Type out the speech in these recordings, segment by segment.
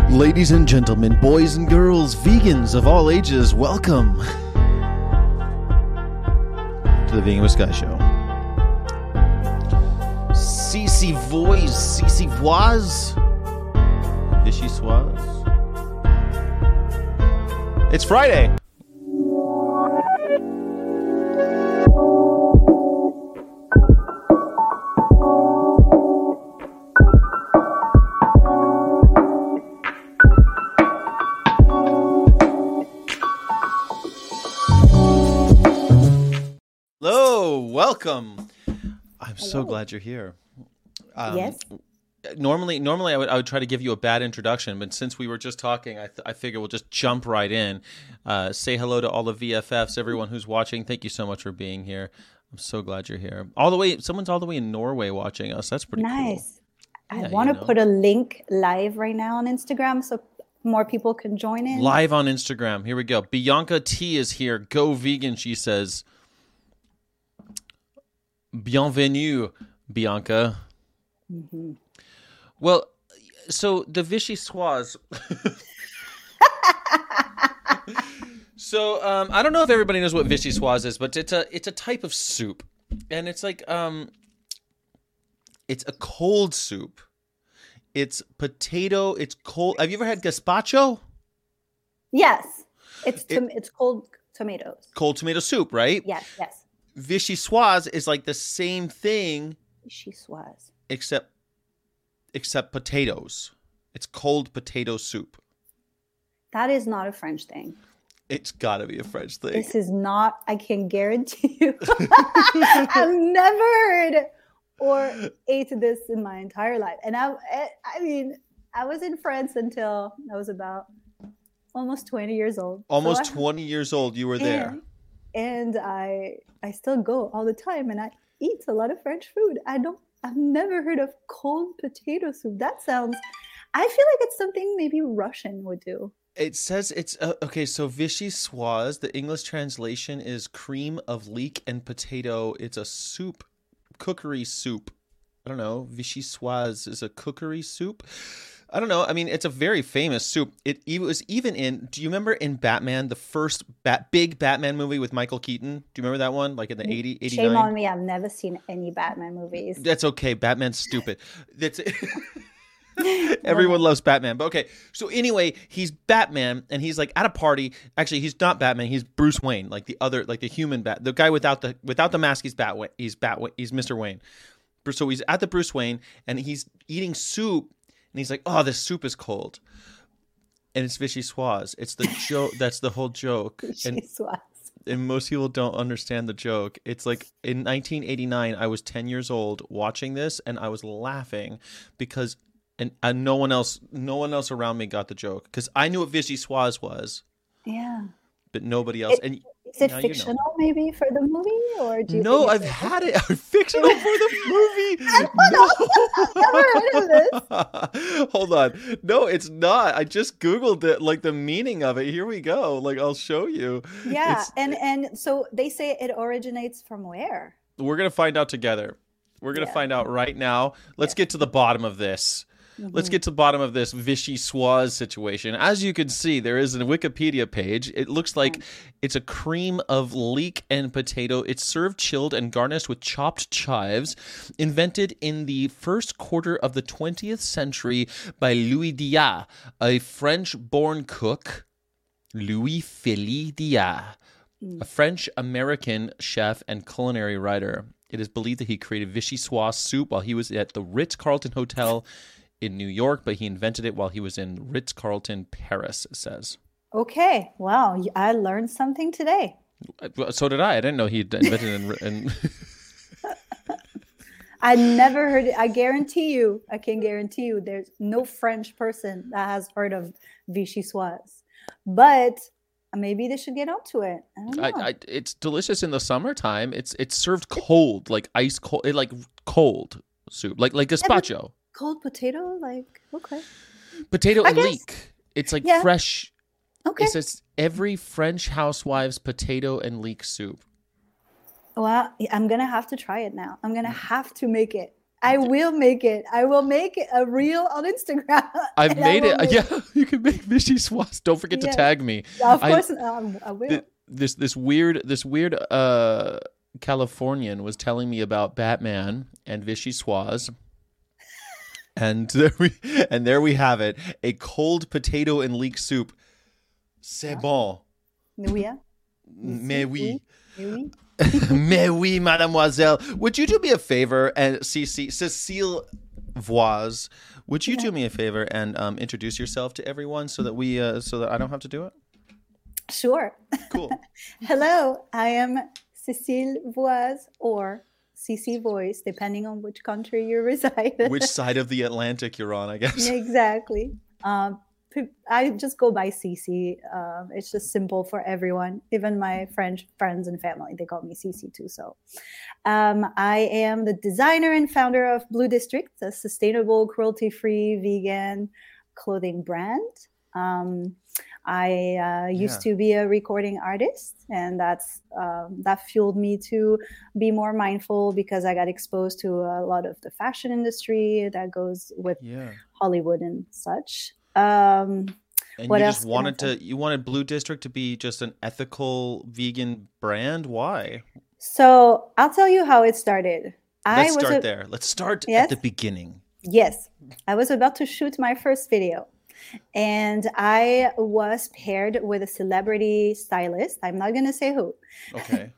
Ladies and gentlemen, boys and girls, vegans of all ages, welcome to the Vegan with Sky Show. Cece voix, Cece voix, Vichy soise. It's Friday. Hello, welcome. I'm so glad you're here. Yes. Normally I would try to give you a bad introduction, but since we were just talking, I figure we'll just jump right in. Say hello to all the VFFs, everyone who's watching. Thank you so much for being here. I'm so glad you're here. Someone's all the way in Norway watching us. That's pretty nice. Cool. I want to put a link live right now on Instagram so more people can join in. Live on Instagram. Here we go. Bianca T is here. Go vegan, she says. Bienvenue, Bianca. Mm-hmm. Well, so the Vichy soise. So I don't know if everybody knows what Vichy soise is, but it's a type of soup, and it's like it's a cold soup. It's potato. It's cold. Have you ever had gazpacho? Yes, it's cold tomatoes. Cold tomato soup, right? Yes. Vichy soise is like the same thing. Vichy soise. Except potatoes. It's cold potato soup. That is not a French thing. It's got to be a French thing. This is not, I can guarantee you. I've never heard or ate this in my entire life. And I was in France until I was about almost 20 years old. Almost 20 years old, you were there. And I still go all the time, and I eat a lot of French food. I've never heard of cold potato soup. That sounds, I feel like it's something maybe Russian would do. It says it's, okay, so Vichy soise, the English translation is cream of leek and potato. It's a soup, cookery soup. I don't know, Vichy soise is a cookery soup. I don't know. I mean, it's a very famous soup. It was even in, do you remember in Batman, the first big Batman movie with Michael Keaton? Do you remember that one? Like in the 89? Shame on me. I've never seen any Batman movies. That's okay. Batman's stupid. That's Everyone loves Batman. But okay. So anyway, he's Batman and he's like at a party. Actually, he's not Batman. He's Bruce Wayne, like the human the guy without the mask. He's He's Mr. Wayne. So he's at the Bruce Wayne and he's eating soup. And he's like, "Oh, this soup is cold," and it's Vichy soise. It's the joke. That's the whole joke. And most people don't understand the joke. It's like in 1989, I was 10 years old watching this, and I was laughing because no one else around me got the joke because I knew what Vichy soise was. Yeah. But nobody else. Is it fictional maybe for the movie, or do you? No, I've had it. Fictional for the movie. I've never heard of this. Hold on. No, it's not. I just Googled it, like the meaning of it. Here we go. Like I'll show you. Yeah, and so they say it originates from where? We're gonna find out together. We're gonna find out right now. Let's get to the bottom of this. Mm-hmm. Let's get to the bottom of this Vichy soise situation. As you can see, there is a Wikipedia page. It looks like it's a cream of leek and potato. It's served chilled and garnished with chopped chives. Invented in the first quarter of the 20th century by Louis Diat, a French-born cook. Louis Philippe Diat, a French-American chef and culinary writer. It is believed that he created Vichy soise soup while he was at the Ritz-Carlton Hotel in New York, but he invented it while he was in Ritz-Carlton, Paris, it says. Okay. Wow. I learned something today. So did I. I didn't know he invented it in I never heard it. I can guarantee you there's no French person that has heard of Vichy soise. But maybe they should get onto it. I don't know. It's delicious in the summertime. It's served cold, like ice cold, like cold soup, like gazpacho. Cold potato, like okay. Potato and leek. It's like fresh. Okay. It says every French housewife's potato and leek soup. Well, I'm gonna have to try it now. I'm gonna have to make it. I will make it. I will make a reel on Instagram. I've made it. Yeah, you can make Vichy Swaz. Don't forget to tag me. Of course, I will. This weird Californian was telling me about Batman and Vichy Swaz. And there we have it. A cold potato and leek soup. C'est bon. Oui. Mais oui. Oui. Mais oui, mademoiselle. Would you do me a favor and Cécile Voise, would you do me a favor and introduce yourself to everyone so that so that I don't have to do it? Sure. Cool. Hello, I am Cécile Voise or CC Voice, depending on which country you reside. Which side of the Atlantic you're on, I guess. Exactly. I just go by CC. It's just simple for everyone. Even my French friends and family, they call me CC too. So I am the designer and founder of Blue District, a sustainable, cruelty-free, vegan clothing brand. I used to be a recording artist, and that fueled me to be more mindful because I got exposed to a lot of the fashion industry that goes with Hollywood and such. And what you just wanted Blue District to be just an ethical vegan brand? Why? So I'll tell you how it started. Let's start there. Let's start at the beginning. Yes. I was about to shoot my first video. And I was paired with a celebrity stylist. I'm not going to say who. Okay.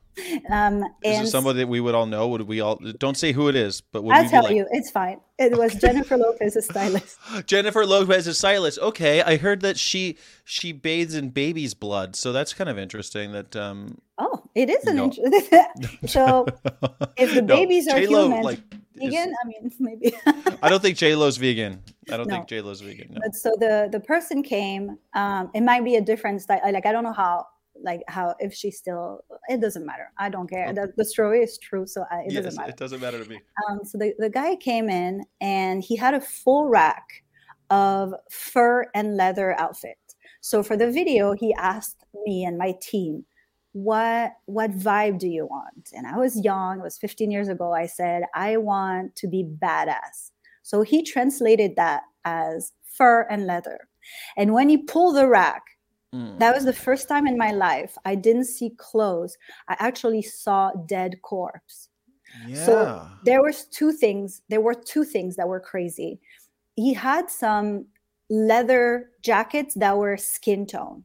Is it somebody that we would all know? Would we all? Don't say who it is, but would I'll tell you. It's fine. It was Jennifer Lopez, a stylist. Jennifer Lopez, a stylist. Okay, I heard that she bathes in baby's blood, so that's kind of interesting. That oh, it is an interesting. So if the babies are human, vegan, I mean, maybe. I don't think J-Lo's vegan. I don't think J-Lo's vegan. No. But so the person came. It might be a different style. Like I don't know how if she's still, it doesn't matter. I don't care. Okay. The story is true, so it doesn't matter. It doesn't matter to me. So the guy came in and he had a full rack of fur and leather outfit. So for the video, he asked me and my team, what vibe do you want? And I was young. It was 15 years ago. I said, I want to be badass. So he translated that as fur and leather. And when he pulled the rack, that was the first time in my life I didn't see clothes. I actually saw dead corpse. Yeah. So there were two things that were crazy. He had some leather jackets that were skin tone.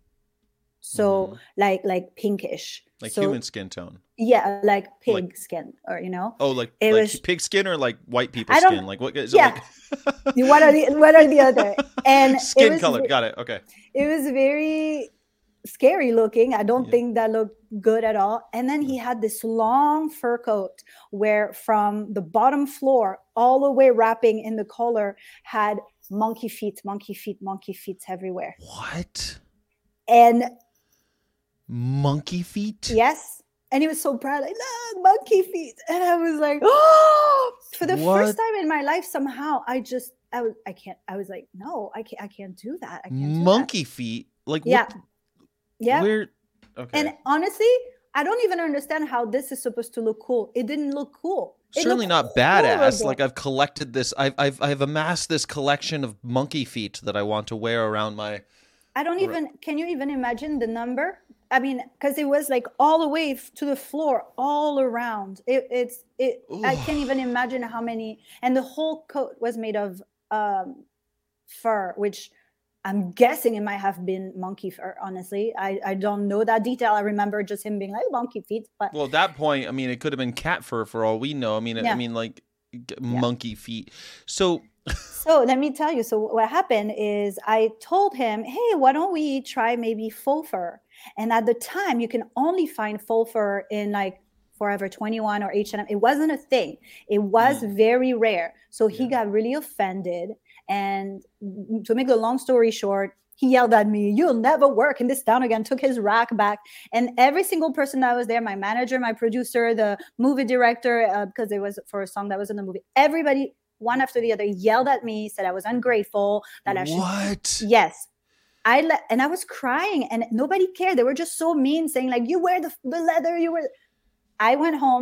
So like pinkish. Like human skin tone. Yeah, like pig skin, or Oh, like pig skin or like white people skin? Like what is it? Yeah. One or the other. And skin color. Got it. Okay. It was very scary looking. I don't think that looked good at all. And then he had this long fur coat where from the bottom floor all the way wrapping in the collar had monkey feet everywhere. What? And monkey feet? Yes. And he was so proud, like, look, monkey feet. And I was like, oh, for the first time in my life, somehow I was like, no, I can't do that. I can't do monkey feet? Like, yeah. What? Yeah. Weird. Okay. And honestly, I don't even understand how this is supposed to look cool. It didn't look cool. Certainly not badass. Like I've collected this. I've amassed this collection of monkey feet that I want to wear around my. Can you even imagine the number? I mean, because it was like all the way to the floor, all around. I can't even imagine how many. And the whole coat was made of fur, which I'm guessing it might have been monkey fur. Honestly, I don't know that detail. I remember just him being like monkey feet. But well, at that point, I mean, it could have been cat fur for all we know. I mean, like monkey feet. So let me tell you. So what happened is I told him, hey, why don't we try maybe faux fur? And at the time, you can only find faux fur in like Forever 21 or H&M. It wasn't a thing. It was very rare. So he got really offended. And to make the long story short, he yelled at me, you'll never work in this town again, took his rack back. And every single person that was there, my manager, my producer, the movie director, because it was for a song that was in the movie, everybody, one after the other, yelled at me, said I was ungrateful. That I should. What? Yes. And I was crying and nobody cared. They were just so mean, saying like, you wear the leather, I went home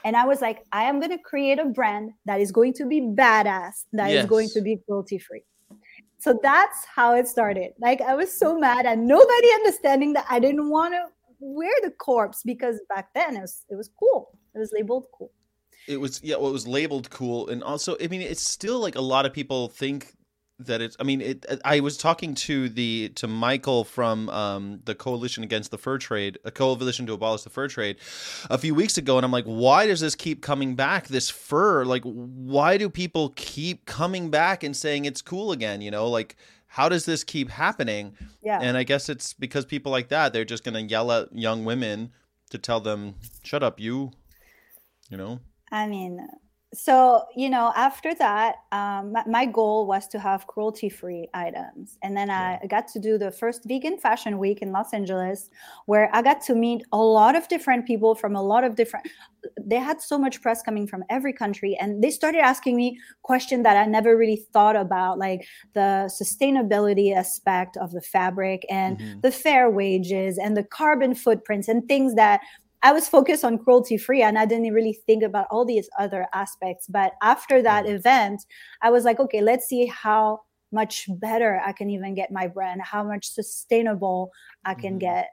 And I was like, I am going to create a brand that is going to be badass, that is going to be cruelty free. So that's how it started. Like, I was so mad at nobody understanding that I didn't want to wear the corpse, because back then it was cool. It was labeled cool. It was, yeah, well, it was labeled cool. And also, I mean, it's still like a lot of people think that it's, I mean, I was talking to Michael from the Coalition Against the Fur Trade, a coalition to abolish the fur trade, a few weeks ago, and I'm like, why does this keep coming back? This fur, like, why do people keep coming back and saying it's cool again? You know, like, how does this keep happening? Yeah. And I guess it's because people like that, they're just going to yell at young women to tell them, shut up, you know. I mean, so, you know, after that, my goal was to have cruelty-free items. And then I got to do the first vegan fashion week in Los Angeles, where I got to meet a lot of different people from a lot of different, they had so much press coming from every country. And they started asking me questions that I never really thought about, like the sustainability aspect of the fabric and the fair wages and the carbon footprints and things that I was focused on cruelty free, and I didn't really think about all these other aspects. But after that event, I was like, okay, let's see how much better I can even get my brand, how much sustainable I can get,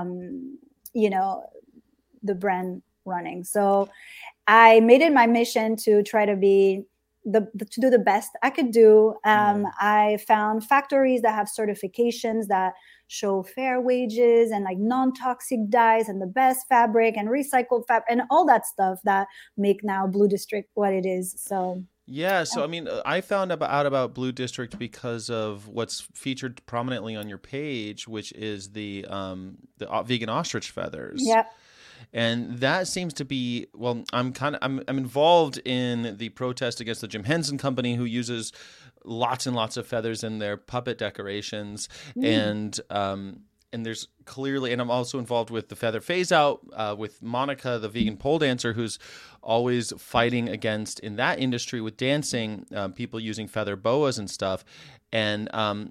you know, the brand running. So I made it my mission to try to be to do the best I could do. I found factories that have certifications that show fair wages and like non-toxic dyes and the best fabric and recycled fabric and all that stuff that make now Blue District what it is. So yeah, so I mean, I found out about Blue District because of what's featured prominently on your page, which is the vegan ostrich feathers. Yep. And that seems to be, well, I'm involved in the protest against the Jim Henson Company, who uses lots and lots of feathers in their puppet decorations. And there's clearly, and I'm also involved with the feather phase out with Monica, the vegan pole dancer, who's always fighting against, in that industry with dancing, people using feather boas and stuff. And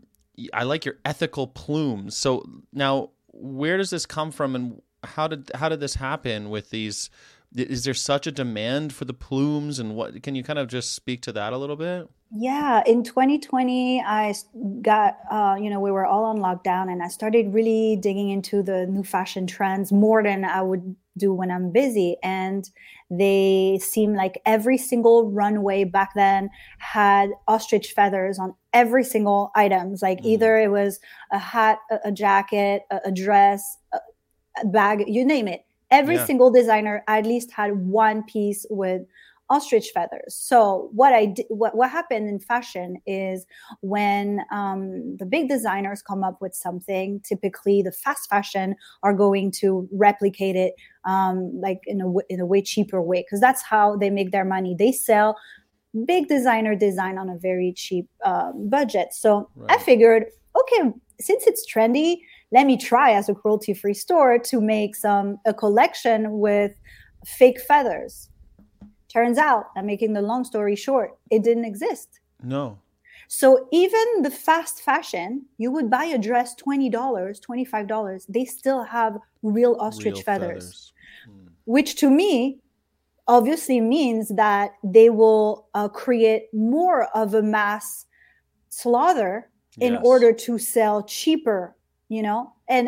I like your ethical plumes. So now, where does this come from, and how did this happen with these? Is there such a demand for the plumes, and what can you kind of just speak to that a little bit? Yeah, in 2020, I got, we were all on lockdown, and I started really digging into the new fashion trends more than I would do when I'm busy. And they seem like every single runway back then had ostrich feathers on every single items. Like either it was a hat, a jacket, a dress, a bag, you name it. Every single designer at least had one piece with ostrich feathers. So what happened in fashion is when the big designers come up with something, typically the fast fashion are going to replicate it like in a way cheaper way, because that's how they make their money. They sell big designer design on a very cheap budget. So I figured, okay, since it's trendy, let me try as a cruelty-free store to make a collection with fake feathers. Turns out, I'm making the long story short, it didn't exist. No. So even the fast fashion, you would buy a dress $20, $25, they still have real ostrich feathers. Which to me obviously means that they will create more of a mass slaughter in order to sell cheaper, you know? And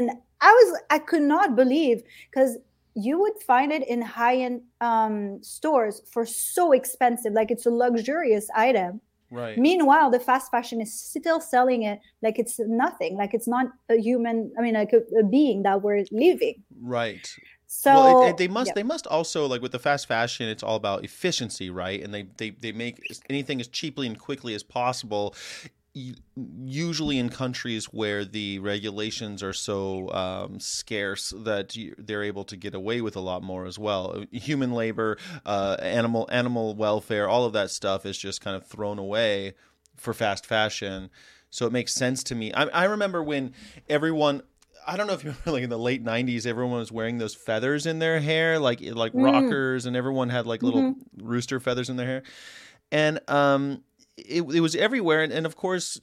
I could not believe, because you would find it in high-end stores for so expensive, like it's a luxurious item. Right. Meanwhile, the fast fashion is still selling it like it's nothing, like it's not a human, like a being that we're leaving. Right. So well, they must also, like with the fast fashion, it's all about efficiency, right? And they make anything as cheaply and quickly as possible. Usually in countries where the regulations are so scarce that they're able to get away with a lot more as well. Human labor, animal welfare, all of that stuff is just kind of thrown away for fast fashion. So it makes sense to me. I remember when everyone, I don't know if you remember, like in the late 90s, everyone was wearing those feathers in their hair, like rockers, and everyone had like little rooster feathers in their hair. And it was everywhere, and of course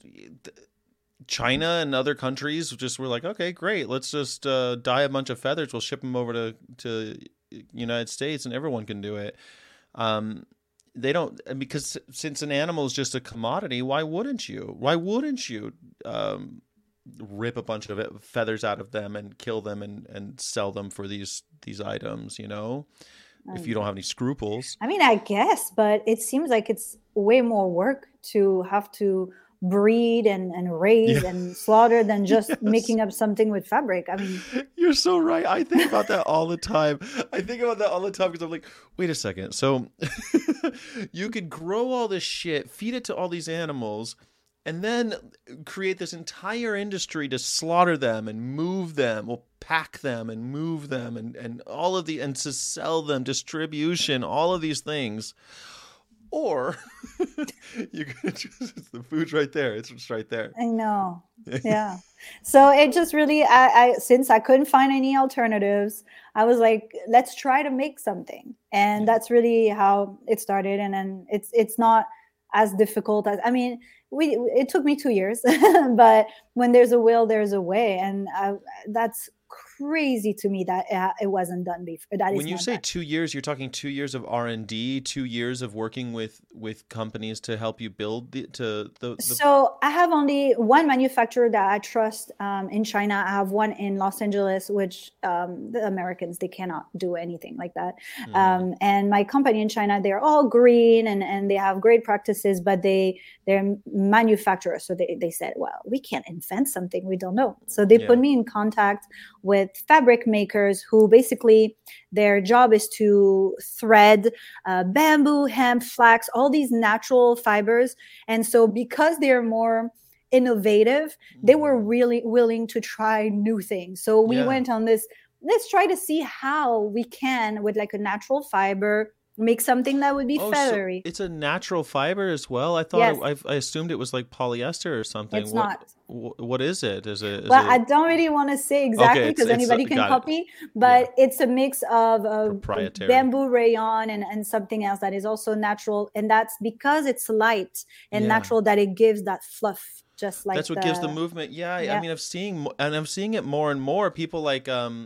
China and other countries just were like, okay, great, let's just dye a bunch of feathers, we'll ship them over to United States, and everyone can do it. They don't, because since an animal is just a commodity, why wouldn't you? Why wouldn't you rip a bunch of feathers out of them and kill them and sell them for these items? If you don't have any scruples. I mean, I guess, but it seems like it's way more work to have to breed and raise and slaughter than just making up something with fabric. I mean, you're so right. I think about that all the time. Because I'm like, wait a second. So you could grow all this shit, feed it to all these animals, and then create this entire industry to slaughter them and move them, or pack them and move them, and all of and to sell them, distribution, all of these things. Or you could just, the food's right there. It's just right there. I know. Yeah. So it just really, I since I couldn't find any alternatives, I was like, let's try to make something. And that's really how it started. And then it's not as difficult as, I mean, it took me 2 years, but when there's a will, there's a way. And that's crazy to me that it wasn't done before. When you say 2 years, you're talking 2 years of R&D, 2 years of working with companies to help you build the. So I have only one manufacturer that I trust in China. I have one in Los Angeles, which the Americans, they cannot do anything like that. And my company in China, they're all green and they have great practices, but they're manufacturers. So they said, well, we can't invent something we don't know. So they put me in contact with fabric makers who basically their job is to thread bamboo, hemp, flax, all these natural fibers. And so because they're more innovative, they were really willing to try new things. So we went on this, let's try to see how we can, with like a natural fiber, make something that would be feathery. So it's a natural fiber as well? I thought I assumed it was like polyester or something. It's not. What is it? I don't really want to say exactly because anybody can copy, but it's a mix of bamboo rayon and something else that is also natural. And that's because it's light and natural that it gives that fluff. Just like that's what gives the movement. I mean, I'm seeing it more and more. People I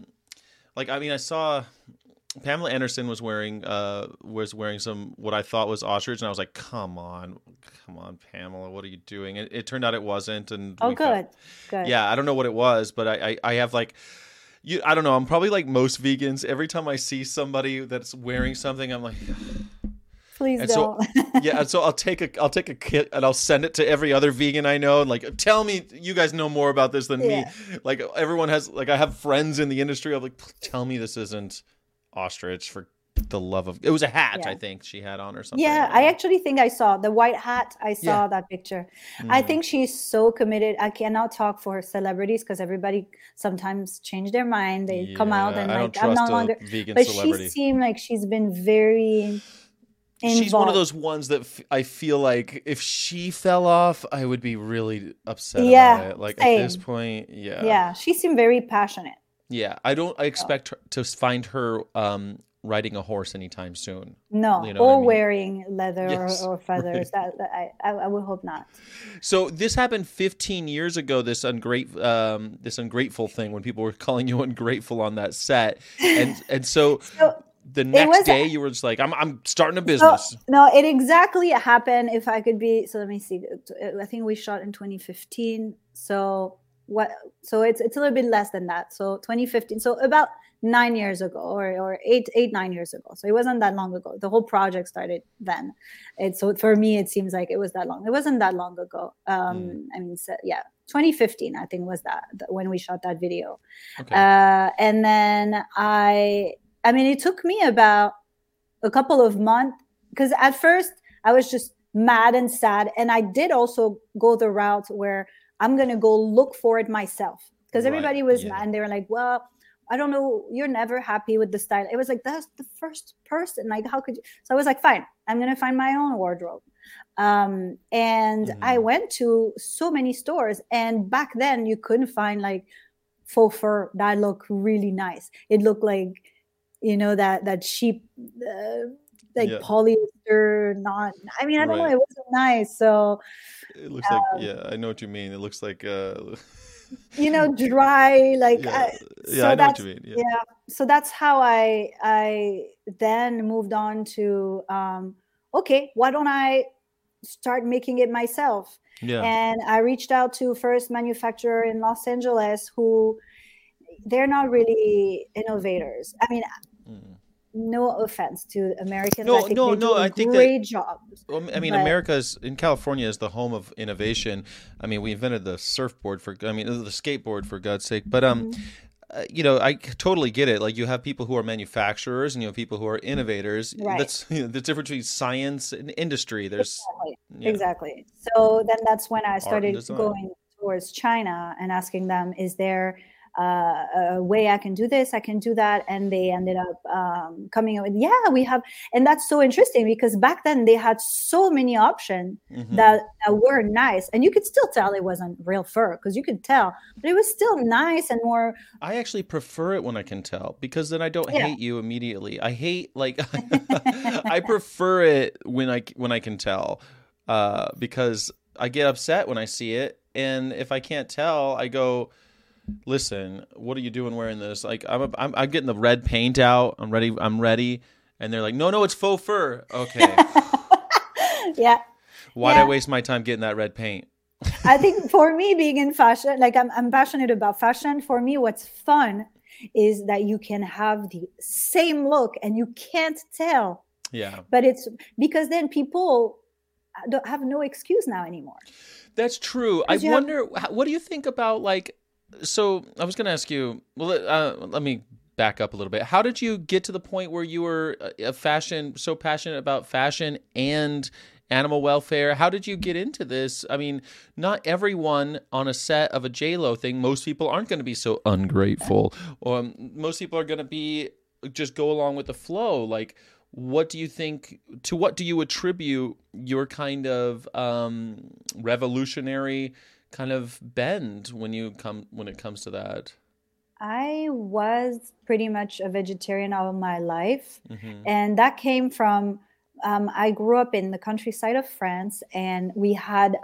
saw Pamela Anderson was wearing some what I thought was ostrich, and I was like, come on, Pamela, what are you doing? It turned out it wasn't. And good. Yeah, I don't know what it was, but I have like, I don't know. I'm probably like most vegans. Every time I see somebody that's wearing something, I'm like, please don't. So I'll take a kit and I'll send it to every other vegan I know, and like, tell me, you guys know more about this than me. Like everyone has, like I have friends in the industry. I'm like, tell me this isn't ostrich, for the love of, it was a hat I think she had on or something. I actually think I saw the white hat. I saw that picture. I think she's so committed. I cannot talk for celebrities because everybody sometimes change their mind. They come out and like, I'm no longer vegan, but celebrity. She seemed like she's been very involved. She's one of those ones that I feel like if she fell off, I would be really upset about it. Like same. At this point, she seemed very passionate. Yeah, I expect her to find her riding a horse anytime soon. No, or wearing leather or feathers. Right. That I would hope not. So this happened 15 years ago. This ungrateful thing when people were calling you ungrateful on that set, and so the next day you were just like, I'm starting a business. So, no, it exactly happened. If I could be, so let me see. I think we shot in 2015. So it's a little bit less than that. So 2015. So about 9 years ago or 9 years ago. So it wasn't that long ago. The whole project started then. And so for me, it seems like it was that long. It wasn't that long ago. 2015, I think was that when we shot that video. Okay. And then I mean, it took me about a couple of months because at first I was just mad and sad. And I did also go the route where I'm going to go look for it myself because everybody was mad. And they were like, well, I don't know. You're never happy with the style. It was like, that's the first person. Like, how could you? So I was like, fine, I'm going to find my own wardrobe. I went to so many stores. And back then you couldn't find like faux fur that looked really nice. It looked like, that cheap like Yeah. polyester, not, I mean, I don't know, Right. it wasn't nice. So, It looks like, yeah, I know what you mean. It looks like dry, like, yeah. Yeah, I so know what you that's, mean. Yeah. yeah. So that's how I then moved on to, okay, why don't I start making it myself? Yeah. And I reached out to first manufacturer in Los Angeles who, they're not really innovators. I mean, Mm. no offense to Americans. I No, think no, they no. do a I think that great job. I mean, But America's in California is the home of innovation. I mean, we invented the surfboard for, I mean, the skateboard for God's sake. But mhm, I totally get it. Like you have people who are manufacturers and you have people who are innovators. right. That's the difference between science and industry. There's Exactly. yeah, Exactly. So then that's when I art and started design. going towards China and asking them, is there a way I can do this? I can do that. And they ended up coming up with, yeah, we have. And that's so interesting because back then they had so many options Hmm. that were nice. And you could still tell it wasn't real fur because you could tell, but it was still nice and more, I actually prefer it when I can tell because then I don't yeah. hate you immediately. I hate like I prefer it when I can tell because I get upset when I see it and if I can't tell, I go, "Listen, what are you doing wearing this?" Like I'm getting the red paint out. I'm ready. I'm ready. And they're like, "No, it's faux fur." Okay. Yeah. Why'd I Yeah. waste my time getting that red paint? I think for me, being in fashion, like I'm passionate about fashion. For me, what's fun is that you can have the same look and you can't tell. Yeah. But it's because then people don't have no excuse now anymore. That's true. I Because you have, wonder, what do you think about like? So I was going to ask you. Well, let me back up a little bit. How did you get to the point where you were so passionate about fashion and animal welfare? How did you get into this? I mean, not everyone on a set of a J Lo thing. Most people aren't going to be so ungrateful, or most people are going to be just go along with the flow. Like, what do you think? To what do you attribute your kind of revolutionary kind of bend when it comes to that? I was pretty much a vegetarian all of my life. Hmm. And that came from, I grew up in the countryside of France, and we had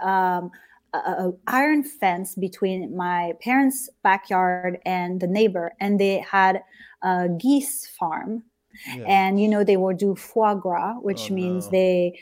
a iron fence between my parents' backyard and the neighbor, and they had a geese farm. Yeah. And they would do foie gras, Oh which means no. they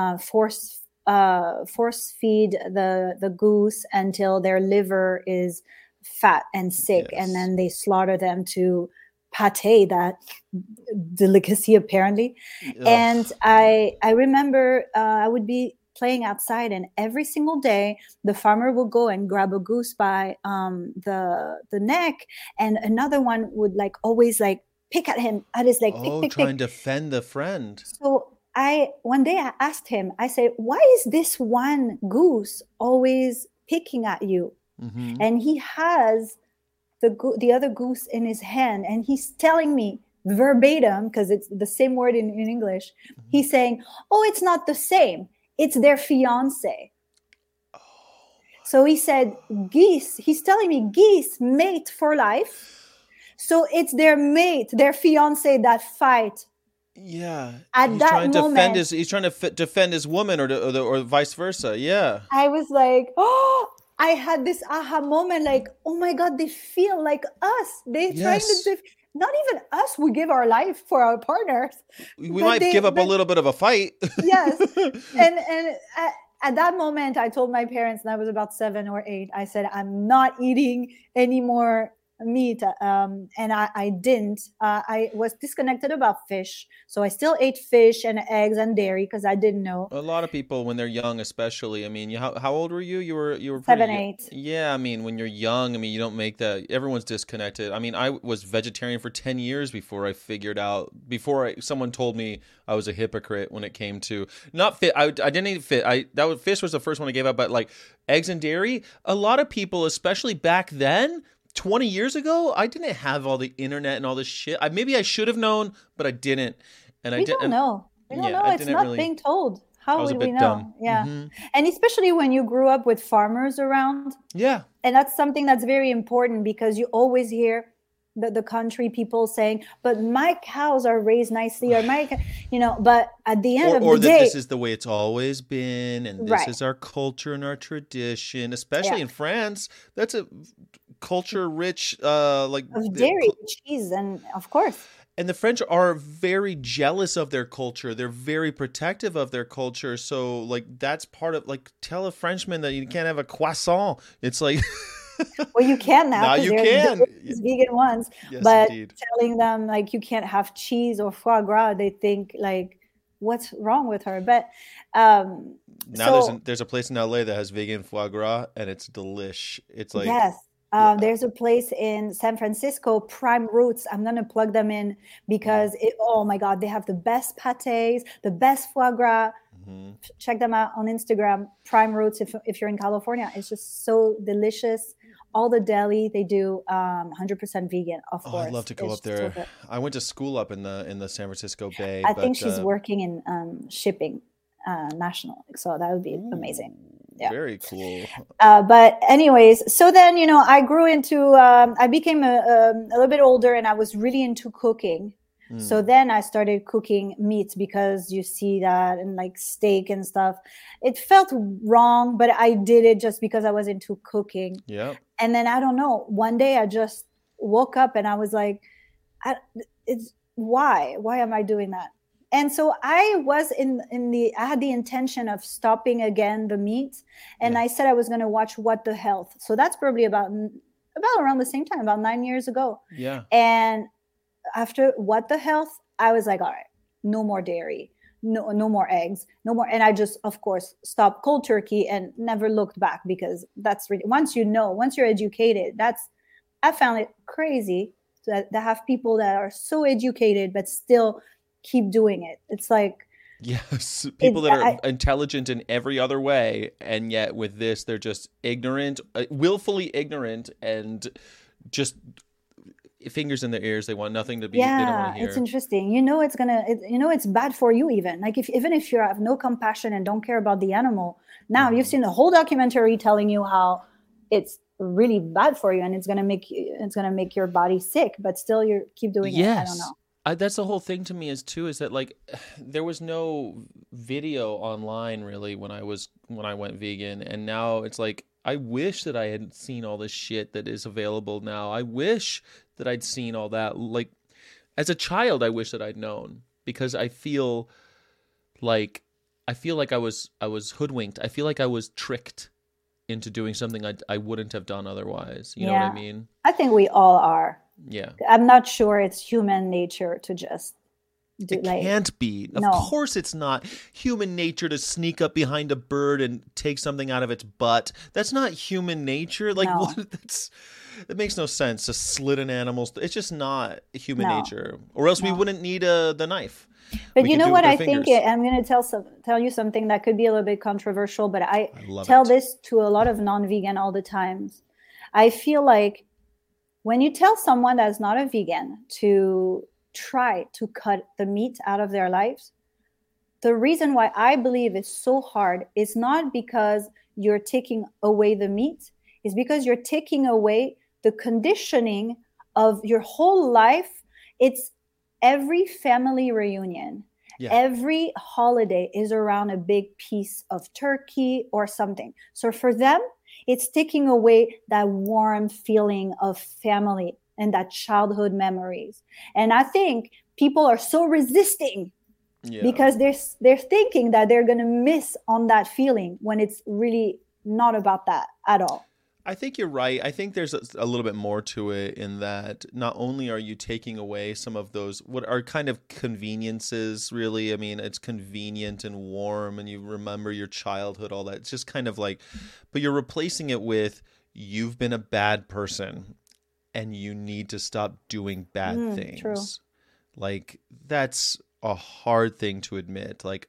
force feed the goose until their liver is fat and sick, and Yes. then they slaughter them to pate, that delicacy apparently. Ugh. And Yeah. I remember I would be playing outside, and every single day the farmer will go and grab a goose by the neck, and another one would like always like pick at him at his leg, pick, Oh, pick, trying pick. to defend the friend. So I one day I asked him, I said, why is this one goose always picking at you? Hmm. And he has the other goose in his hand, and he's telling me verbatim, because it's the same word in English. Hmm. He's saying, oh, it's not the same, it's their fiance. Oh So my he said, God. geese, he's telling me geese mate for life, so it's their mate, their fiance, that fight Yeah, at that moment. he's trying to defend his woman or vice versa. Yeah. I was like, oh, I had this aha moment, like, oh my God, they feel like us. They trying to Yes. not even us. We give our life for our partners, We might give up a but little bit of a fight. yes. And at that moment, I told my parents, and I was about 7 or 8. I said, I'm not eating any more meat, and I didn't. I was disconnected about fish, so I still ate fish and eggs and dairy because I didn't know. A lot of people when they're young, especially. I mean, how old were you? You were pretty Seven, young. 8. Yeah, I mean, when you're young, I mean, you don't make that. Everyone's disconnected. I mean, I was vegetarian for 10 years before I figured out. Someone told me I was a hypocrite when it came to not fit. I didn't eat fit. Fish was the first one I gave up, but like eggs and dairy. A lot of people, especially back then. 20 years ago, I didn't have all the internet and all this shit. Maybe I should have known, but I didn't. And I We didn't. don't And know. We don't yeah, know. I It's didn't not really. being told. I How was a would we bit dumb. know? Yeah. Hmm. And especially when you grew up with farmers around. Yeah. And that's something that's very important because you always hear, the country people saying, but my cows are raised nicely, or but at the end of or the that day, this is the way it's always been, and this right. is our culture and our tradition, Yeah. especially in France. That's a culture rich, Of dairy, cheese, and of course. and the French are very jealous of their culture. They're very protective of their culture. So like that's part of like tell a Frenchman that you can't have a croissant. It's like Well, you can now now because you there's can. vegan ones. Yes, But indeed. telling them like you can't have cheese or foie gras, they think like, what's wrong with her? But Now so there's a place in LA that has vegan foie gras and it's delish. It's like yes, yeah. there's a place in San Francisco, Prime Roots. I'm gonna plug them in Mm-hmm. because oh my God, they have the best pates, the best foie gras. Mm-hmm. Check them out on Instagram, Prime Roots. If you're in California, it's just so delicious. All the deli they do, 100% vegan, of Oh, I'd course. love to go It's up just so there. good. I went to school up in the San Francisco Bay, I think but she's working in shipping, national, so that would be amazing. ooh, Yeah. very cool. But anyways, so then I grew into. I became a little bit older, and I was really into cooking. So Mm, then I started cooking meats because you see that and like steak and stuff. It felt wrong, but I did it just because I was into cooking. yep. And then I don't know. One day I just woke up and I was like, "It's why? Why am I doing that?" And so I was in the. I had the intention of stopping again the meat, and Yeah. I said I was going to watch What the Health. So that's probably about around the same time, about 9 years ago. Yeah. And after What the Health, I was like, all right, no more dairy, no more eggs, no more. And I just, of course, stopped cold turkey and never looked back because that's really, once you're educated, I found it crazy that have people that are so educated but still keep doing it. It's like, Yes. People that are I, intelligent in every other way, and yet with this, they're just ignorant, willfully ignorant, and just fingers in their ears. They want nothing to be. They don't want yeah, to it's hear. interesting. It's bad for you even. Like even if you have no compassion and don't care about the animal. Now you've Hmm. seen a whole documentary telling you how it's really bad for you and it's gonna make your body sick, but still you keep doing it. I don't Yes. know. That's the whole thing to me is that like there was no video online really when I went vegan, and now it's like I wish that I had seen all this shit that is available now. I wish that I'd seen all that. Like as a child, I wish that I'd known because like I feel like I was hoodwinked. I feel like I was tricked into doing something I wouldn't have done otherwise. You know what I Yeah, mean? I think we all are. Yeah. I'm not sure it's human nature to just do It like can't be. Of no, course it's not. Human nature to sneak up behind a bird and take something out of its butt. That's not human nature. Like no, what that makes no sense to slit an animal's it's just not human no, nature. Or else we no. wouldn't need the knife. But We you could know do it what with our I think? fingers. I'm going to tell you something that could be a little bit controversial, but I I love tell it. this to a lot of non-vegan all the times. I feel like when you tell someone that's not a vegan to try to cut the meat out of their lives, the reason why I believe it's so hard is not because you're taking away the meat, is because you're taking away the conditioning of your whole life. It's every family reunion, Yeah. every holiday is around a big piece of turkey or something. So for them, it's taking away that warm feeling of family and that childhood memories. And I think people are so resisting Yeah. because they're thinking that they're going to miss on that feeling when it's really not about that at all. I think you're right. I think there's a little bit more to it in that not only are you taking away some of those what are kind of conveniences, really. I mean, it's convenient and warm and you remember your childhood, all that. It's just kind of like, but you're replacing it with you've been a bad person and you need to stop doing bad True. things. Like that's a hard thing to admit. Like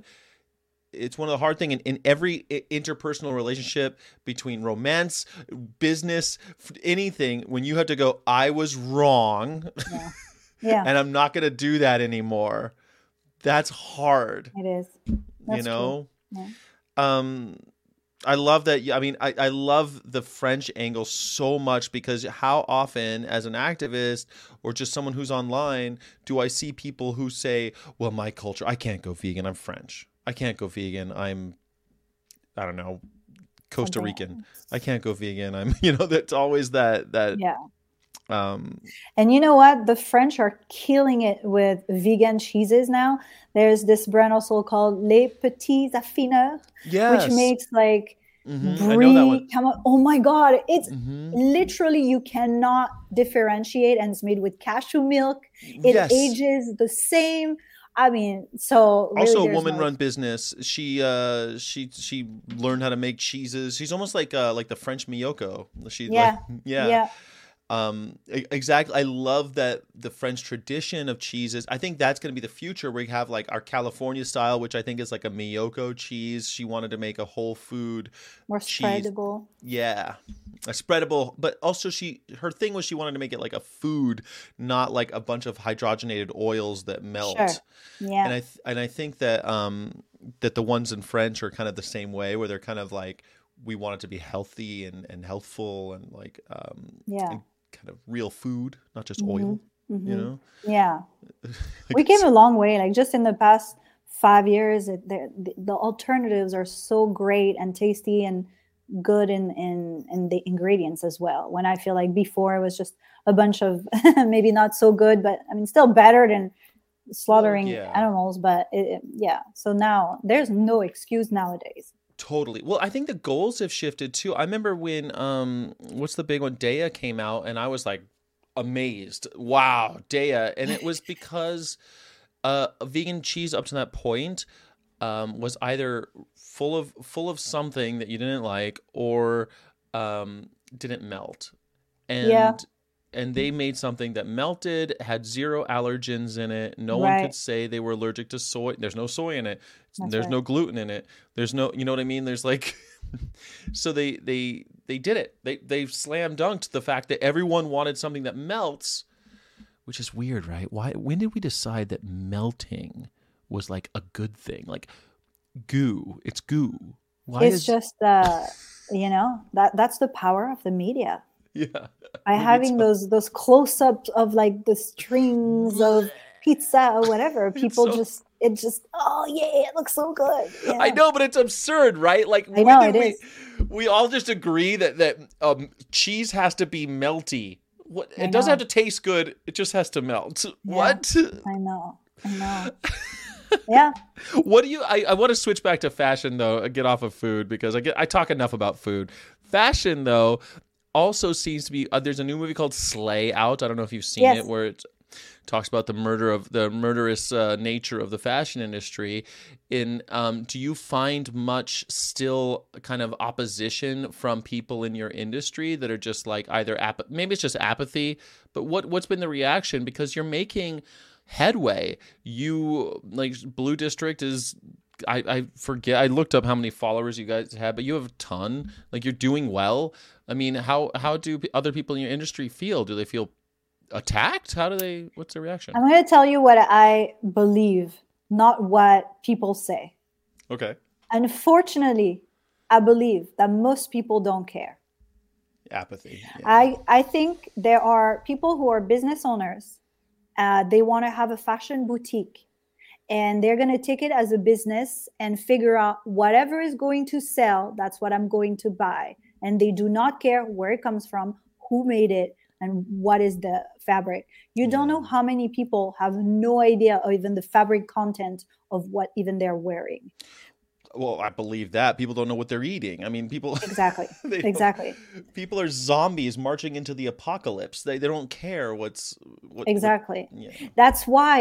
it's one of the hard thing in every interpersonal relationship between romance, business, anything. When you have to go, I was wrong, Yeah. Yeah. and I'm not going to do that anymore. That's hard, It is. you That's true. know. Yeah. Um, I love that. I mean, I love the French angle so much because how often, as an activist or just someone who's online, do I see people who say, well, my culture, I can't go vegan. I'm French. I can't go vegan. I don't know, Costa Something Rican. I else. can't go vegan. That's always that, Yeah. um, And you know what? The French are killing it with vegan cheeses now. There's this brand also called Les Petits Affineurs, which yes. makes like I know that one. brie. Come on. Oh my God. It's Hmm. literally, you cannot differentiate. And it's made with cashew milk. It Yes. ages the same. I mean, so really, Also a there's woman no run excuse. business. She learned how to make cheeses. She's almost like the French Miyoko. She like Yeah. yeah. Yeah. Exactly. I love that the French tradition of cheeses. I think that's going to be the future. We have like our California style, which I think is like a Miyoko cheese. She wanted to make a whole food More cheese. spreadable. Yeah, a spreadable, but also her thing was she wanted to make it like a food, not like a bunch of hydrogenated oils that melt. Sure. Yeah. And I think that that the ones in French are kind of the same way, where they're kind of like we want it to be healthy and healthful Yeah. and kind of real food, not just Hmm. oil. You Hmm. know, Yeah. like We came it's a long way. Like just in the past 5 years, the alternatives are so great and tasty and good in the ingredients as well. When I feel like before it was just a bunch of maybe not so good, but I mean still better than well, slaughtering yeah. animals. But yeah, so now there's no excuse nowadays. Totally. Well, I think the goals have shifted too. I remember when what's the big one? Daya came out and I was like amazed. Wow, Daya. And it was because vegan cheese up to that point was either full of something that you didn't like or didn't melt. Yeah, And they made something that melted, had zero allergens in it. No one could right. say they were allergic to soy. There's no soy in it. That's There's right. no gluten in it. There's no, you know what I mean? There's like so they did it. They slam dunked the fact that everyone wanted something that melts, which is weird, right? Why when did we decide that melting was like a good thing? Like goo, it's goo. Why It's does just that's the power of the media. yeah. By We need having some those close-ups of like the strings of pizza or whatever, it's people so just it just, oh yeah, it looks so good. I Yeah, know, but it's absurd, right? Like, I when know did it is. we all just agree that cheese has to be melty? What I it doesn't have know. to taste good; it just has to melt. Yeah, What? I know. I know. Yeah. What do you? I want to switch back to fashion though. Get off of food because I talk enough about food. Fashion though also seems to be. There's a new movie called Slay out. I don't know if you've seen it, Yes. where it talks about the murderous nature of the fashion industry. Do you find much still kind of opposition from people in your industry that are just like either maybe it's just apathy, but what's been the reaction because you're making headway? You like Blue District is. I forget. I looked up how many followers you guys have, but you have a ton. Like you're doing well. I mean, how do other people in your industry feel? Do they feel attacked? What's their reaction? I'm going to tell you what I believe, not what people say. Okay. Unfortunately, I believe that most people don't care. Apathy. Yeah. I think there are people who are business owners. They want to have a fashion boutique and they're going to take it as a business and figure out whatever is going to sell, that's what I'm going to buy. And they do not care where it comes from, who made it, and what is the fabric. You don't Yeah. know how many people have no idea of even the fabric content of what even they're wearing. Well, I believe that people don't know what they're eating. I mean, people Exactly. they don't. Exactly. People are zombies marching into the apocalypse. They don't care what. Exactly. Yeah. That's why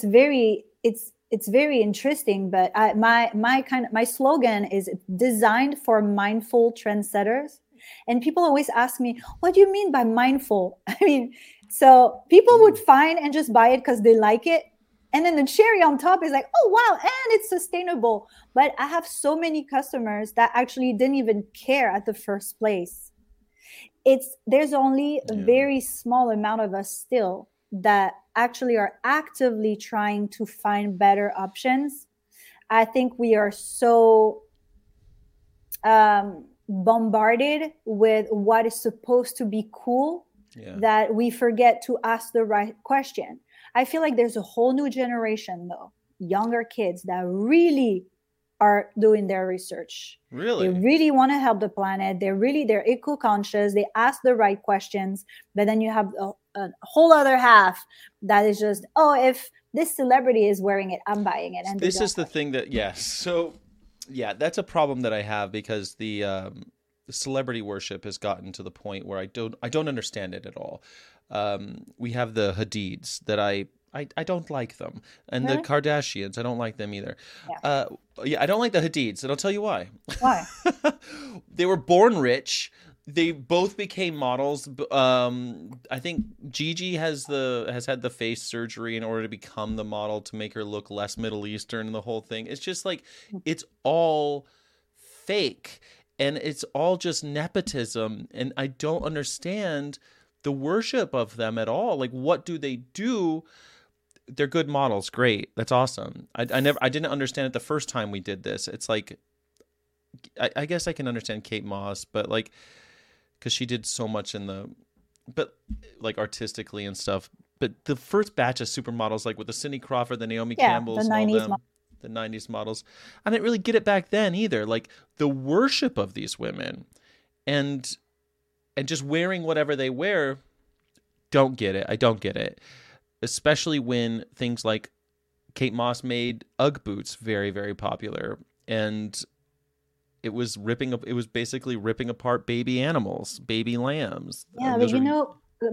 it's very interesting. But my slogan is designed for mindful trendsetters. And people always ask me, what do you mean by mindful? I mean, so people would Ooh. find and just buy it because they like it. And then the cherry on top is like, oh wow, and it's sustainable. But I have so many customers that actually didn't even care at the first place. There's only a Yeah. very small amount of us still that actually are actively trying to find better options. I think we are so bombarded with what is supposed to be cool, Yeah. that we forget to ask the right question. I feel like there's a whole new generation, though, younger kids that really are doing their research. They Really? really want to help the planet. They're eco-conscious. They ask the right questions. But then you have a whole other half that is just, oh, if this celebrity is wearing it, I'm buying it. And they This don't is the thing that, yes. So, yeah, that's a problem that I have because the celebrity worship has gotten to the point where I don't understand it at all. We have the Hadids that I don't like them, and the really. Kardashians, I don't like them either. Yeah. Yeah, I don't like the Hadids, and I'll tell you why. Why? They were born rich. They both became models. I think Gigi has had the face surgery in order to become the model to make her look less Middle Eastern and the whole thing. It's just like it's all fake and it's all just nepotism, and I don't understand the worship of them at all. Like, what do they do? They're good models, great, that's awesome. I didn't understand it the first time we did this. It's like I guess I can understand Kate Moss, but like because she did so much but like artistically and stuff. But the first batch of supermodels, like with the Cindy Crawford, the Naomi Yeah, Campbells, the and all 90s. them, the '90s models, I didn't really get it back then either. Like the worship of these women, and just wearing whatever they wear, don't get it. I don't get it, especially when things like Kate Moss made UGG boots very, very popular, and it was basically ripping apart baby animals, baby lambs. Yeah, but Those are the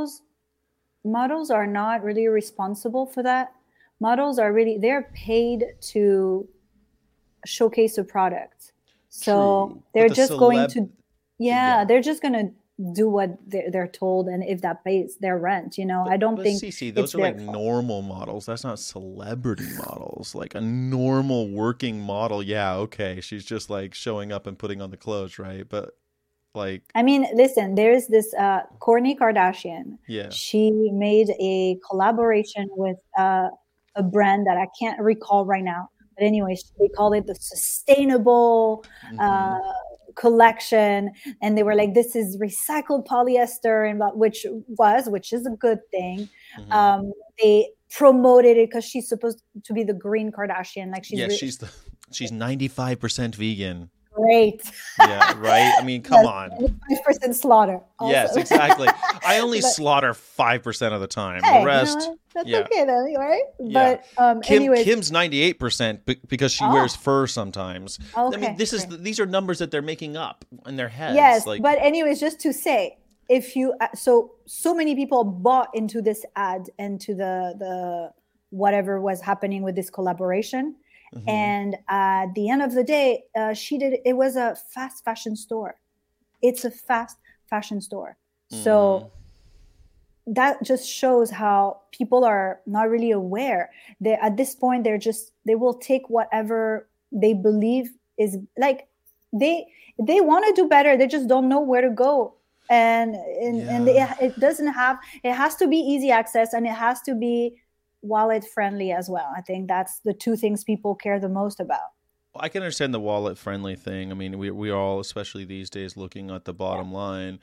models are not really responsible for that. Models are really, they're paid to showcase a product. So true, but they're the just going celeb, to, yeah. yeah, they're just going to do what they're told, and if that pays their rent, I don't But think Cece, it's those are their like fault. normal models. That's not celebrity models. Like a normal working model, yeah, okay. She's just like showing up and putting on the clothes, right? But like, I mean, listen, there's this Kourtney Kardashian. yeah. She made a collaboration with a brand that I can't recall right now. But anyways, they call it the Sustainable uh, Mm-hmm. Collection, and they were like, "This is recycled polyester," and which is a good thing. Mm-hmm. They promoted it because she's supposed to be the green Kardashian, like Yeah, she's 95% vegan. great. Yeah, right? I mean, come Yes, on. 5% slaughter Yes, also. exactly. I only But slaughter 5% of the time. The hey, rest, that's yeah. okay then, right? Yeah. But anyways, Kim's 98% because she wears oh, fur sometimes. I mean, okay, great. these are numbers that they're making up in their heads. Yes, Like, but anyways, just to say, if you so many people bought into this ad and to the whatever was happening with this collaboration, mhm. and at the end of the day, it was a fast fashion store. It's a fast fashion store, Mhm. so that just shows how people are not really aware. They at this point they will take whatever they believe is like they they want to do better. They just don't know where to go. Yeah. It doesn't have, it has to be easy access, and it has to be wallet friendly as well. I think that's the two things people care the most about. I can understand the wallet friendly thing. I mean, we are all, especially these days, looking at the Yeah. bottom line.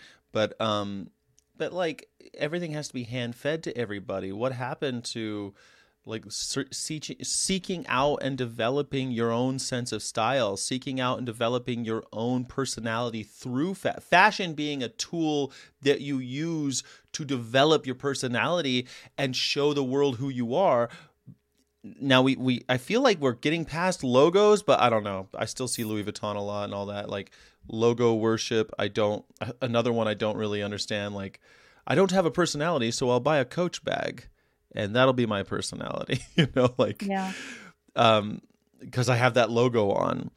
But like everything has to be hand fed to everybody. What happened to like seeking out and developing your own sense of style, seeking out and developing your own personality through fashion being a tool that you use to develop your personality and show the world who you are. Now we I feel like we're getting past logos, but I don't know. I still see Louis Vuitton a lot and all that, like logo worship. I don't Another one I don't really understand. Like, I don't have a personality, so I'll buy a Coach bag, and that'll be my personality. Like, Yeah. um, because I have that logo on.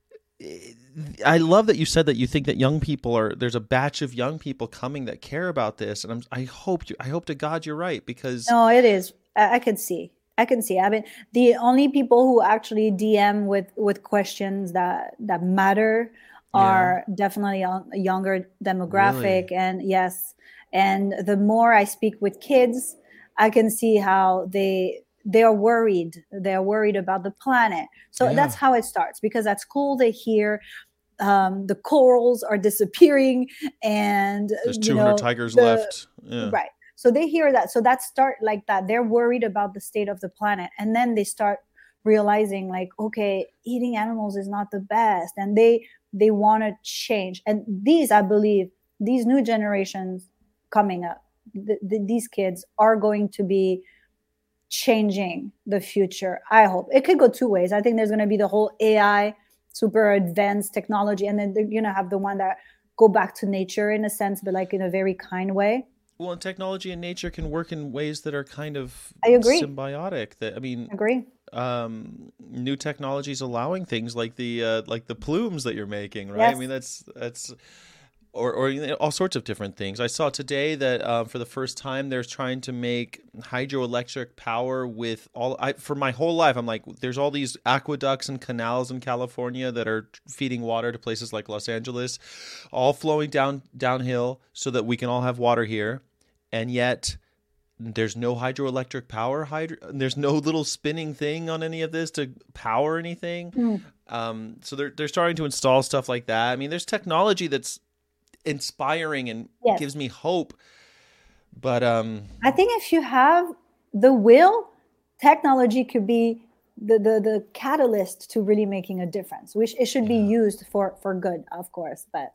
I love that you said that you think that there's a batch of young people coming that care about this, and I hope to God you're right, because No, it is. I can see. I can see. I mean, the only people who actually DM with questions that matter yeah, are definitely a younger really, demographic. And yes, and the more I speak with kids, I can see how they are worried. They are worried about the planet. So yeah, that's how it starts, because at school they hear the corals are disappearing, and There's 200 tigers left. Yeah. Right. So they hear that. So that start like that. They're worried about the state of the planet. And then they start realizing like, okay, eating animals is not the best. And they want to change. And these, I believe, these new generations coming up, these kids are going to be changing the future. I hope it could go two ways. I think there's going to be the whole AI, super advanced technology. And then you're going to have the one that go back to nature in a sense, but like in a very kind way. Well, and technology and nature can work in ways that are kind of I agree. symbiotic. That I mean, agree. New technologies allowing things like the plumes that you're making, right? Yes. I mean, that's or all sorts of different things. I saw today that for the first time they're trying to make hydroelectric power with for my whole life I'm like, there's all these aqueducts and canals in California that are feeding water to places like Los Angeles, all flowing downhill so that we can all have water here. And yet there's no hydroelectric power. There's no little spinning thing on any of this to power anything. So they're starting to install stuff like that. I mean, there's technology that's inspiring and gives me hope. But I think if you have the will, technology could be the catalyst to really making a difference. Which it should be used for good, of course. But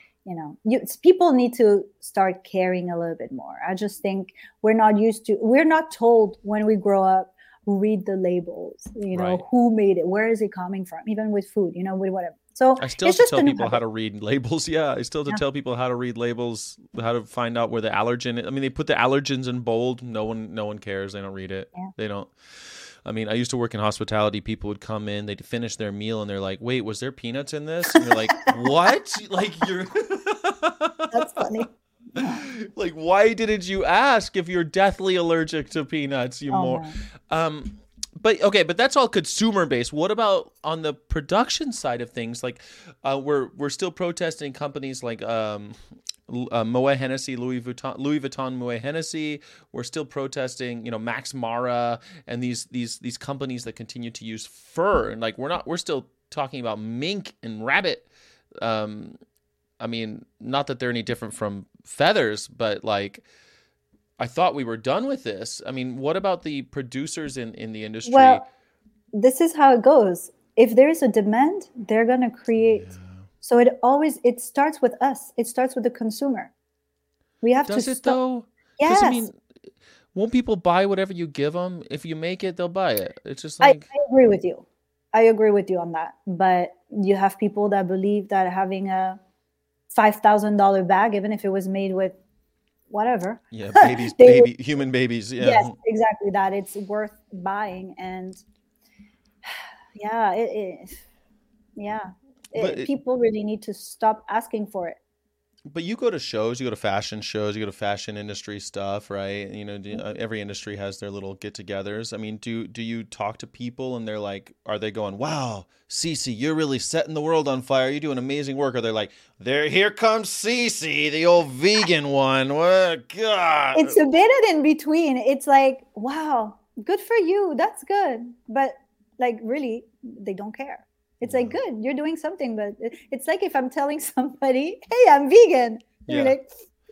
people need to start caring a little bit more. I just think we're not told when we grow up, read the labels, who made it, where is it coming from, even with food, with whatever. So I still have to tell people how to read labels. Yeah, I still have to tell people how to read labels, how to find out where the allergen. I mean, they put the allergens in bold. No one cares. They don't read it. Yeah. They don't. I mean, I used to work in hospitality. People would come in, they'd finish their meal, and they're like, "Wait, was there peanuts in this?" And you're like, "What?" Like you're. That's funny. Like, why didn't you ask if you're deathly allergic to peanuts? But that's all consumer based. What about on the production side of things? Like, we're still protesting companies like Moet Hennessy, Louis Vuitton, Moet Hennessy. We're still protesting, Max Mara and these companies that continue to use fur. And like, we're still talking about mink and rabbit. I mean, not that they're any different from feathers, but like, I thought we were done with this. I mean, what about the producers in the industry? Well, this is how it goes. If there is a demand, they're going to create. Yeah. So it starts with us. It starts with the consumer. We have to. Does it though? Yes. I mean, won't people buy whatever you give them? If you make it, they'll buy it. It's just like I agree with you. I agree with you on that. But you have people that believe that having a $5,000 bag, even if it was made with whatever. Yeah, human babies. Yeah. Yes, exactly that. It's worth buying. And people really need to stop asking for it. But you go to shows, you go to fashion shows, you go to fashion industry stuff, right? Every industry has their little get-togethers. I mean, do you talk to people and they're like, are they going, "Wow, Cece, you're really setting the world on fire. You're doing amazing work"? Or they're like, "Here comes Cece, the old vegan one. What God?" It's a bit of in between. It's like, "Wow, good for you. That's good." But like, really, they don't care. It's like, good, you're doing something, but it's like if I'm telling somebody, "Hey, I'm vegan," you're like,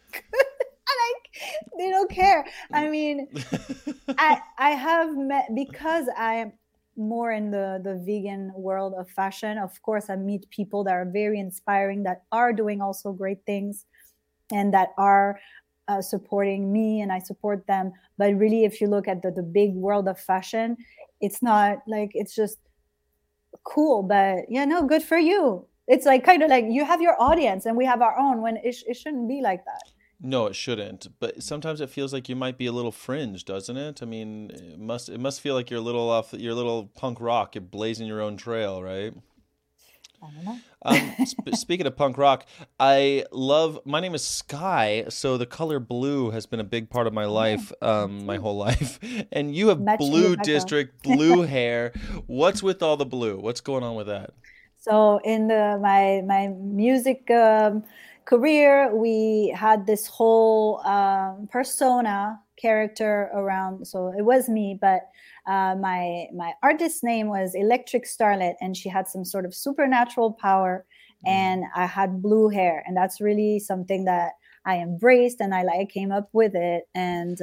they don't care. I mean, I have met, because I am more in the vegan world of fashion. Of course, I meet people that are very inspiring, that are doing also great things, and that are supporting me, and I support them. But really, if you look at the big world of fashion, it's not like, it's just cool, but good for you. It's like kind of like you have your audience and we have our own, when it shouldn't be like that. No, it shouldn't. But sometimes it feels like you might be a little fringe, doesn't it? I mean, it must feel like you're a little off your little punk rock. You're blazing your own trail, right? I don't know. Speaking of punk rock, my name is Sky, so the color blue has been a big part of my life, my whole life. And you have Blue District, blue hair. What's with all the blue? What's going on with that? So in my music career, we had this whole persona character around. So it was me, but my artist name was Electric Starlet, and she had some sort of supernatural power. and I had blue hair, and that's really something that I embraced, and I came up with it. And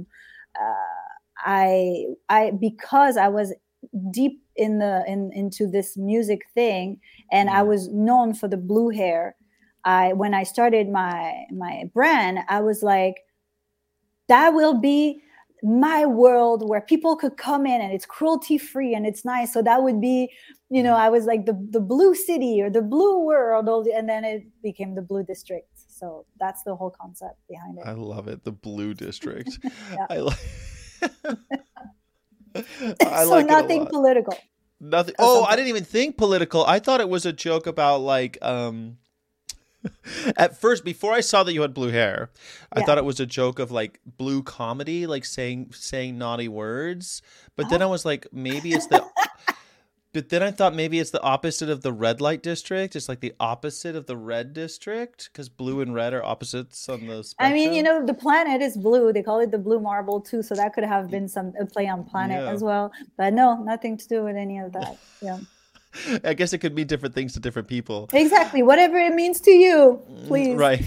I because I was deep into this music thing, and I was known for the blue hair. When I started my brand, I was like, that will be my world where people could come in and it's cruelty free and it's nice. So that would be, I was like the blue city or the blue world, and then it became the blue district. So that's the whole concept behind it. I love it. The blue district. I like nothing political. Nothing. Oh, I didn't even think political. I thought it was a joke about like at first, before I saw that you had blue hair, I thought it was a joke of like blue comedy, like saying naughty words. But then I was like, maybe it's the but then I thought maybe it's the opposite of the red light district. It's like the opposite of the red district, because blue and red are opposites on the spectrum. I mean, the planet is blue. They call it the blue marble too. So that could have been a play on planet as well. But no, nothing to do with any of that. Yeah. I guess it could mean different things to different people. Exactly. Whatever it means to you, please. Right.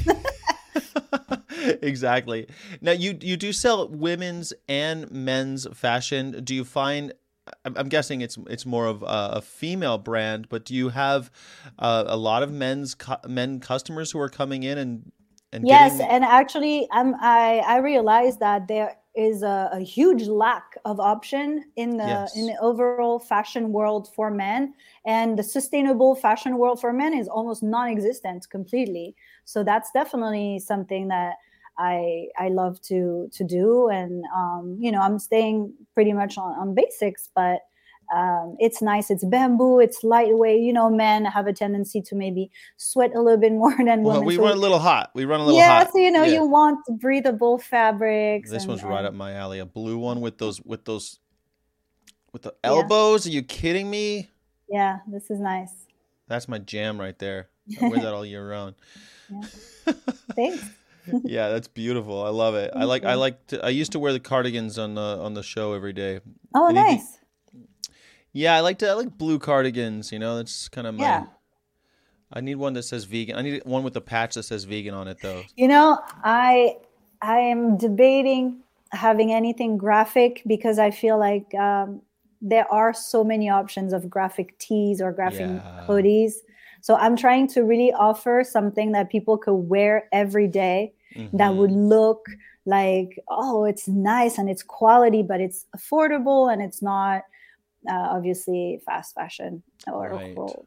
Exactly. Now, you do sell women's and men's fashion. Do you find, I'm guessing it's more of a female brand, but do you have a lot of men customers who are coming in and yes, and actually I realized that there is a huge lack of option in the overall fashion world for men, and the sustainable fashion world for men is almost non-existent completely. So that's definitely something that I love to do, and I'm staying pretty much on basics, but it's nice. It's bamboo. It's lightweight. Men have a tendency to maybe sweat a little bit more than women. Well, we run a little hot. Yeah, so you want breathable fabrics. This one's right up my alley. A blue one with the elbows. Are you kidding me? Yeah, this is nice. That's my jam right there. I wear that all year round. Yeah. Thanks. Yeah, that's beautiful. I love it. I used to wear the cardigans on the show every day. Oh, nice. Yeah, I like blue cardigans. That's kind of my. I need one that says vegan. I need one with a patch that says vegan on it, though. I am debating having anything graphic, because I feel like there are so many options of graphic tees or graphic hoodies. So I'm trying to really offer something that people could wear every day, that would look like, oh, it's nice and it's quality, but it's affordable and it's not obviously fast fashion or cool.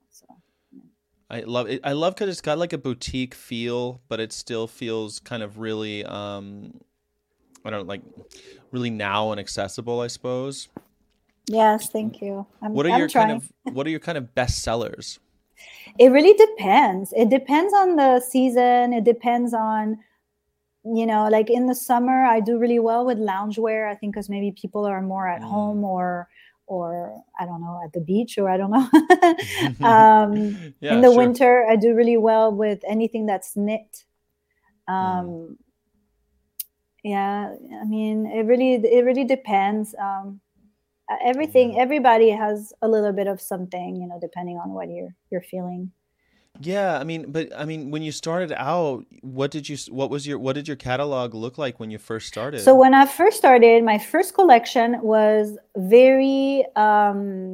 I love it. I love because it's got like a boutique feel, but it still feels kind of really, really now and accessible, I suppose. Yes, thank you. What are your kind of best sellers? It really depends. It depends on the season. It depends on, like in the summer, I do really well with loungewear. I think because maybe people are more at home or I don't know, at the beach, or I don't know. In the winter, I do really well with anything that's knit. Yeah, I mean, it really depends. Everybody has a little bit of something, depending on what you're feeling. Yeah, I mean, when you started out, what did your catalog look like when you first started? So when I first started, my first collection was very, I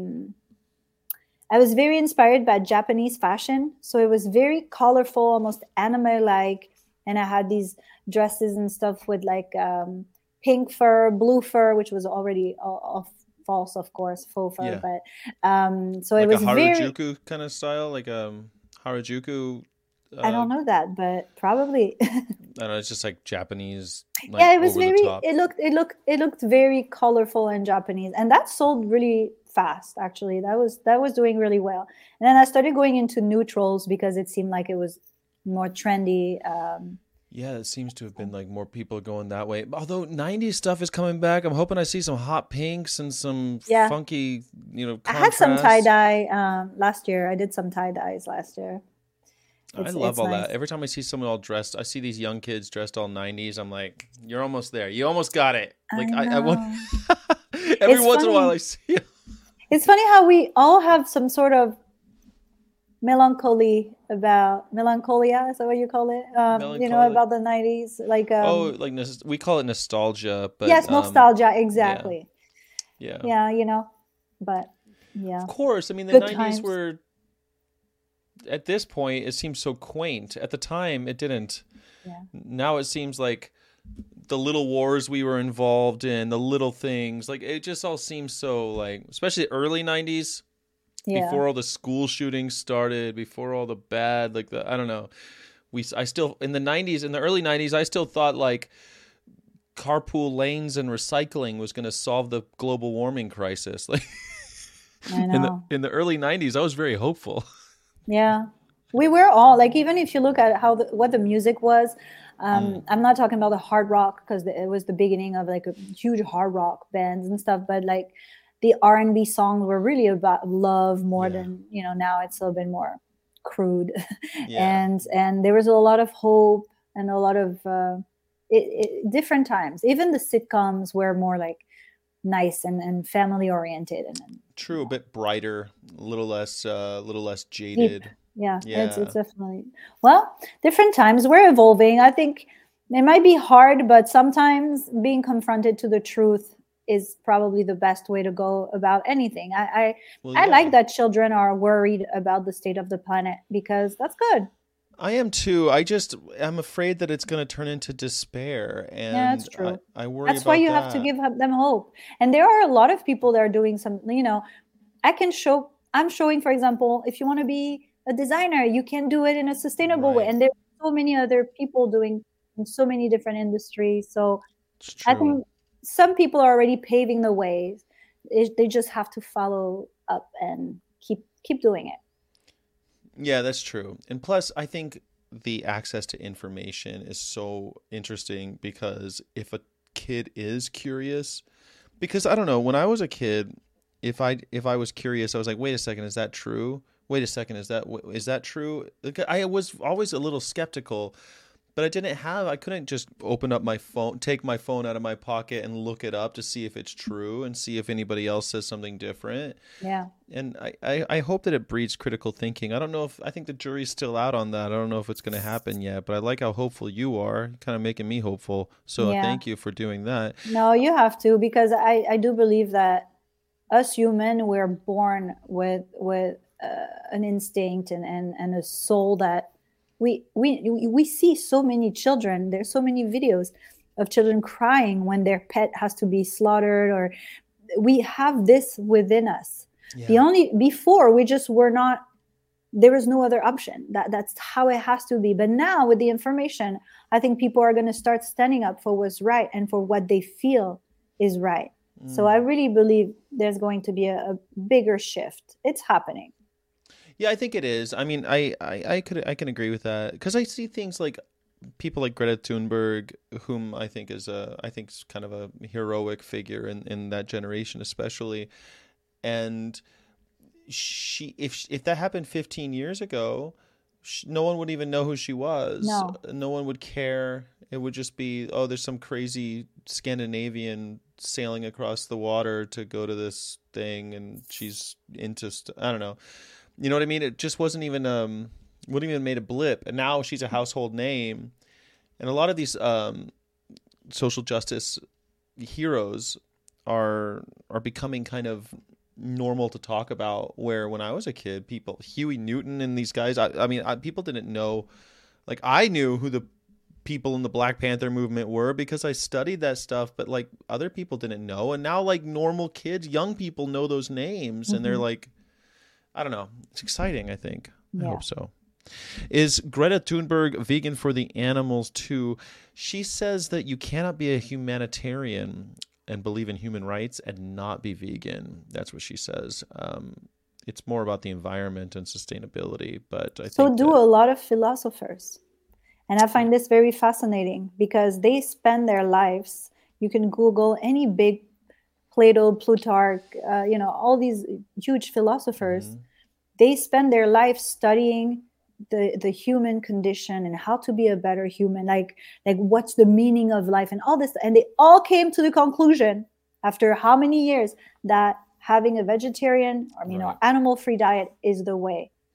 was very inspired by Japanese fashion. So it was very colorful, almost anime-like. And I had these dresses and stuff with like pink fur, blue fur, which was already false, of course, faux fur. Yeah. But so like it was a Harajuku kind of style, like Harajuku. I don't know that, but probably. I don't know. It's just like Japanese. Like, yeah, it was very. It looked very colorful and Japanese, and that sold really fast. Actually, that was doing really well. And then I started going into neutrals because it seemed like it was more trendy. Yeah, it seems to have been like more people going that way. Although 90s stuff is coming back. I'm hoping I see some hot pinks and some funky, contrast. I had some tie-dye last year. I did some tie-dyes last year. I love all that. Every time I see someone all dressed, I see these young kids dressed all 90s. I'm like, you're almost there. You almost got it. Like I want every once in a while I see it. It's funny how we all have some sort of melancholia. Is that what you call it? Melancholic. About the 90s, like Oh, like we call it nostalgia, but yes, nostalgia, yeah, exactly. yeah. Yeah, but Of yeah, course. I mean, the good 90s times. were, at this point, it seems so quaint. At the time, it didn't. Yeah, Now it seems like the little wars we were involved in, the little things, like it just all seems so like, especially early 90s, yeah, before all the school shootings started, before all the bad, like the, I don't know. I still, in the 90s, in the early 90s, I still thought like carpool lanes and recycling was going to solve the global warming crisis. Like I know. in the early 90s, I was very hopeful. Yeah, we were all like, even if you look at what the music was, Mm, I'm not talking about the hard rock because it was the beginning of like a huge hard rock bands and stuff, but like the R&B songs were really about love more yeah. than now it's a little bit more crude, Yeah. and there was a lot of hope and a lot of different times. Even the sitcoms were more like nice and family oriented and True, a bit brighter, a little less deep. jaded. Yeah, it's Yeah. definitely, well, different times. We're evolving. I think it might be hard, but sometimes being confronted to the truth is probably the best way to go about anything. Well, I like yeah. that children are worried about the state of the planet because that's good. I am too. I'm afraid that it's going to turn into despair, Yeah, and that's true. I worry That's why about you have to that. give them hope. And there are a lot of people that are doing some, I'm showing, for example, if you want to be a designer, you can do it in a sustainable way. Right. And there's so many other people doing in so many different industries. So It's I true. think some people are already paving the way. They just have to follow up and keep doing it. Yeah, that's true. And plus, I think the access to information is so interesting because if a kid is curious, because I don't know, when I was a kid, if I was curious, I was like, wait a second, is that true? Wait a second, is that true? Like, I was always a little skeptical, but I couldn't just open up my phone, take my phone out of my pocket and look it up to see if it's true and see if anybody else says something different. Yeah. And I hope that it breeds critical thinking. I don't know if, I think the jury's still out on that. I don't know if it's going to happen yet, but I like how hopeful you are, kind of making me hopeful. So Yeah. thank you for doing that. No, you have to, because I do believe that us human, we're born with an instinct and a soul that we see so many children. There's so many videos of children crying when their pet has to be slaughtered, or we have this within us. The Yeah. only before we just were not, there was no other option. That's how it has to be. But now with the information, I think people are going to start standing up for what's right and for what they feel is right. So I Mm. really believe there's going to be a bigger shift. It's happening. Yeah, I think it is. I mean, I can agree with that because I see things like people like Greta Thunberg, whom I think is kind of a heroic figure in that generation, especially. And if that happened 15 years ago, no one would even know who she was. No. No one would care. It would just be, oh, there's some crazy Scandinavian sailing across the water to go to this thing, and she's into I don't know. You know what I mean? It just wouldn't even made a blip, and now she's a household name. And a lot of these social justice heroes are becoming kind of normal to talk about. Where when I was a kid, people, Huey Newton and these guys, people didn't know. Like, I knew who the people in the Black Panther movement were because I studied that stuff, but like other people didn't know. And now like normal kids, young people know those names, and they're Hmm. like, I don't know. It's exciting, I think. I Yeah. hope so. Is Greta Thunberg vegan for the animals too? She says that you cannot be a humanitarian and believe in human rights and not be vegan. That's what she says. It's more about the environment and sustainability, but I So think do that, a lot of philosophers. And I yeah. find this very fascinating because they spend their lives. You can Google any big Plato, Plutarch, all these huge philosophers. Hmm. They spend their life studying the human condition and how to be a better human, like what's the meaning of life and all this. And they all came to the conclusion after how many years that having a vegetarian or Right. animal free diet is the way.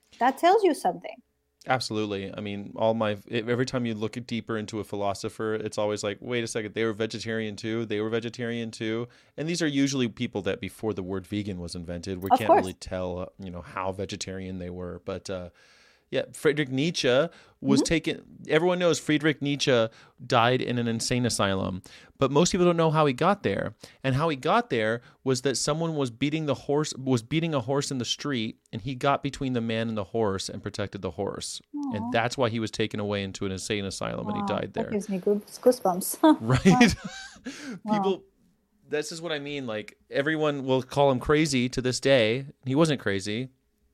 That tells you something. Absolutely. I mean, every time you look deeper into a philosopher, it's always like, wait a second, they were vegetarian too. They were vegetarian too. And these are usually people that before the word vegan was invented, we Of can't course. really tell, how vegetarian they were. But yeah, Friedrich Nietzsche was taken. Everyone knows Friedrich Nietzsche died in an insane asylum, but most people don't know how he got there. And how he got there was that someone was beating a horse in the street, and he got between the man and the horse and protected the horse. Aw. And that's why he was taken away into an insane asylum and he Wow, died that there. gives me goosebumps. Right? Wow. People, this is what I mean. Like, everyone will call him crazy to this day. He wasn't crazy.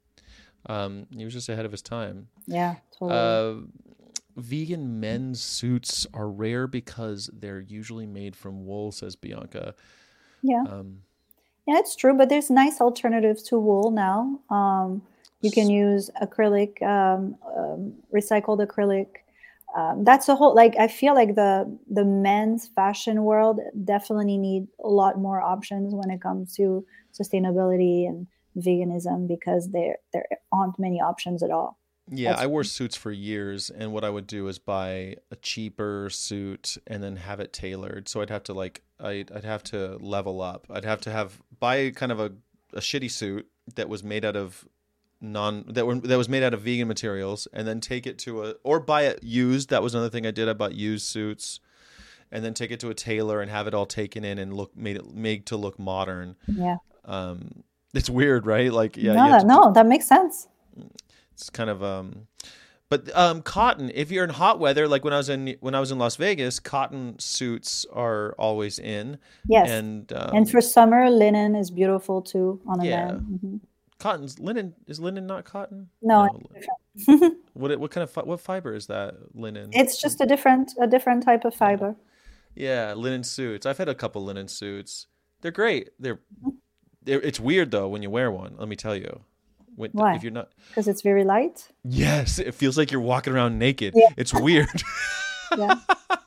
He was just ahead of his time. Yeah, totally. Vegan men's suits are rare because they're usually made from wool, says Bianca. Yeah. Yeah, it's true, but there's nice alternatives to wool now. You can use acrylic, recycled acrylic. That's a whole, like, I feel like the men's fashion world definitely need a lot more options when it comes to sustainability and veganism, because there aren't many options at all. Yeah, That's I wore suits for years, and what I would do is buy a cheaper suit and then have it tailored. So I'd have to I'd have to level up. I'd have to buy kind of a shitty suit that was made out of that was made out of vegan materials, and then take it or buy it used. That was another thing I did. I bought used suits, and then take it to a tailor and have it all taken in and made to look modern. Yeah. It's weird, right? Like, yeah, No, that makes sense. it's kind of but cotton, if you're in hot weather, like when I was in Las Vegas, cotton suits are always in. Yes. And for summer, linen is beautiful too on a yeah. man. Mhm. Cotton's linen. Is linen not cotton? No, What kind of what fiber is that? Linen. it's just a different type of fiber. Yeah, linen suits. I've had a couple linen suits. They're great. It's weird though when you wear one. Let me tell you. Why? If you're not. Because it's very light. Yes, it feels like you're walking around naked. Yeah. It's weird. Yeah.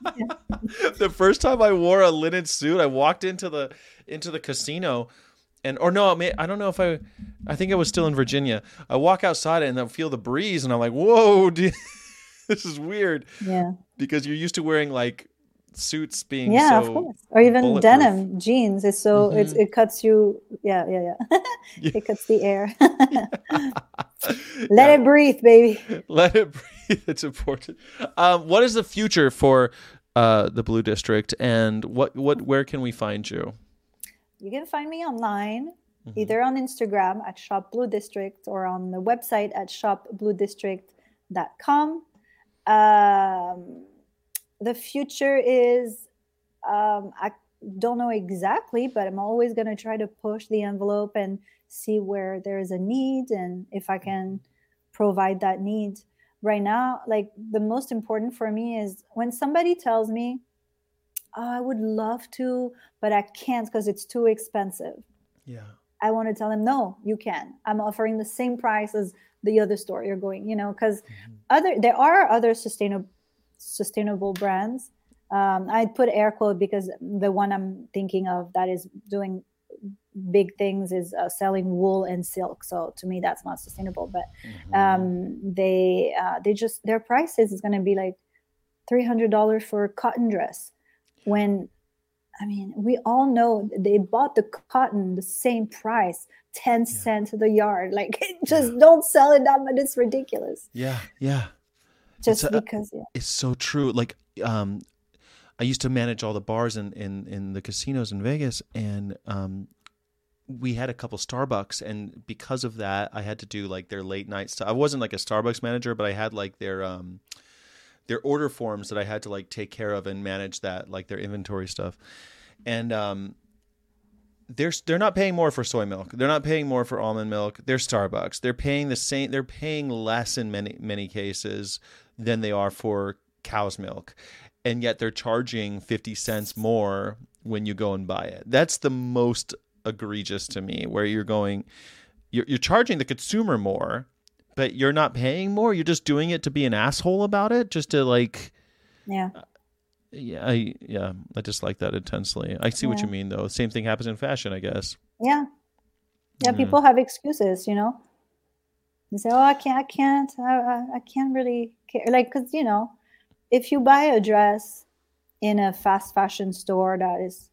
The first time I wore a linen suit, I walked into the casino, I don't know if I think I was still in Virginia. I walk outside and I feel the breeze, and I'm like, whoa, dude, this is weird. Yeah. Because you're used to wearing like suits being Yeah, so of course. Or even bulletproof. denim jeans. It's so it cuts you. Yeah. It cuts the air. Let it breathe, baby. Let it breathe. It's important. What is the future for the Blue District, and where can we find you? You can find me online, either on Instagram at Shop Blue District or on the website at shopbluedistrict.com. The future is, I don't know exactly, but I'm always going to try to push the envelope and see where there is a need and if I can provide that need. Right now, like, the most important for me is when somebody tells me, oh, I would love to, but I can't because it's too expensive. Yeah. I want to tell them, no, you can. I'm offering the same price as the other store you're going, because there are other sustainable brands. I put air quote because the one I'm thinking of that is doing big things is selling wool and silk. So to me, that's not sustainable. But they just, their prices is going to be like $300 for a cotton dress. When, I mean, we all know they bought the cotton the same price, 10 cents the yard. Like, just don't sell it that much. It's ridiculous. Yeah. Just because it's so true. Like, I used to manage all the bars in the casinos in Vegas, and we had a couple Starbucks, and because of that, I had to do like their late night stuff. I wasn't like a Starbucks manager, but I had like their order forms that I had to like take care of and manage that, like their inventory stuff. And they're not paying more for soy milk. They're not paying more for almond milk. They're Starbucks. They're paying the same. They're paying less in many cases than they are for cow's milk, and yet they're charging 50 cents more when you go and buy it. That's the most egregious to me, where you're charging the consumer more, but you're not paying more. You're just doing it to be an asshole about it, just to like, I dislike that intensely. I see what you mean, though. Same thing happens in fashion, I guess. Yeah. People have excuses, They say, "Oh, I can't really care." Like, because if you buy a dress in a fast fashion store that is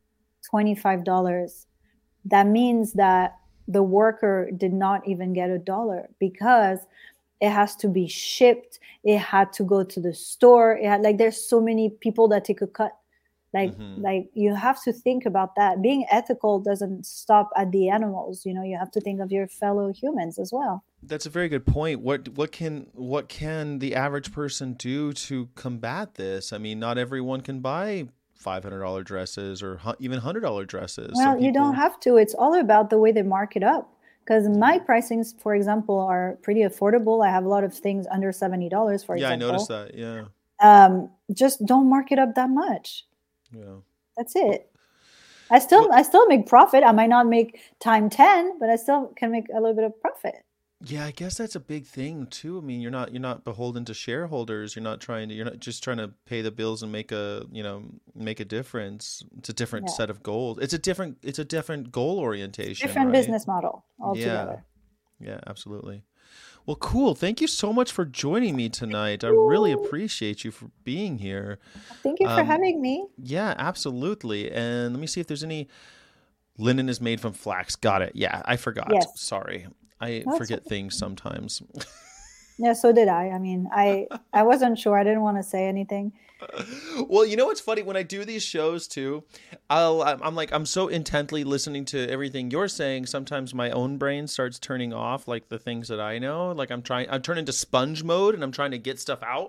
$25, that means that the worker did not even get $1 because it has to be shipped. It had to go to the store. It had, like, there's so many people that take a cut. Like you have to think about that. Being ethical doesn't stop at the animals. You have to think of your fellow humans as well. That's a very good point. What can the average person do to combat this? I mean, not everyone can buy $500 dresses or even $100 dresses. Well, you don't have to. It's all about the way they mark it up. Because my pricings, for example, are pretty affordable. I have a lot of things under $70, for example. Yeah, I noticed that. Yeah. Just don't mark it up that much. Yeah. That's it. I still make profit. I might not make time 10, but I still can make a little bit of profit. Yeah, I guess that's a big thing too. I mean, you're not beholden to shareholders. You're not just trying to pay the bills and make a difference. It's a different set of goals. It's a different goal orientation. Different right? business model altogether. Yeah, absolutely. Well, cool. Thank you so much for joining me tonight. I really appreciate you for being here. Thank you for having me. Yeah, absolutely. And let me see if there's any. Linen is made from flax. Got it. Yeah, I forgot. Yes. Sorry. I forget things sometimes. Yeah, so did I. I mean, I wasn't sure. I didn't want to say anything. Well, you know what's funny? When I do these shows too, I'm so intently listening to everything you're saying. Sometimes my own brain starts turning off, like the things that I know. Like I'm turning into sponge mode, and I'm trying to get stuff out.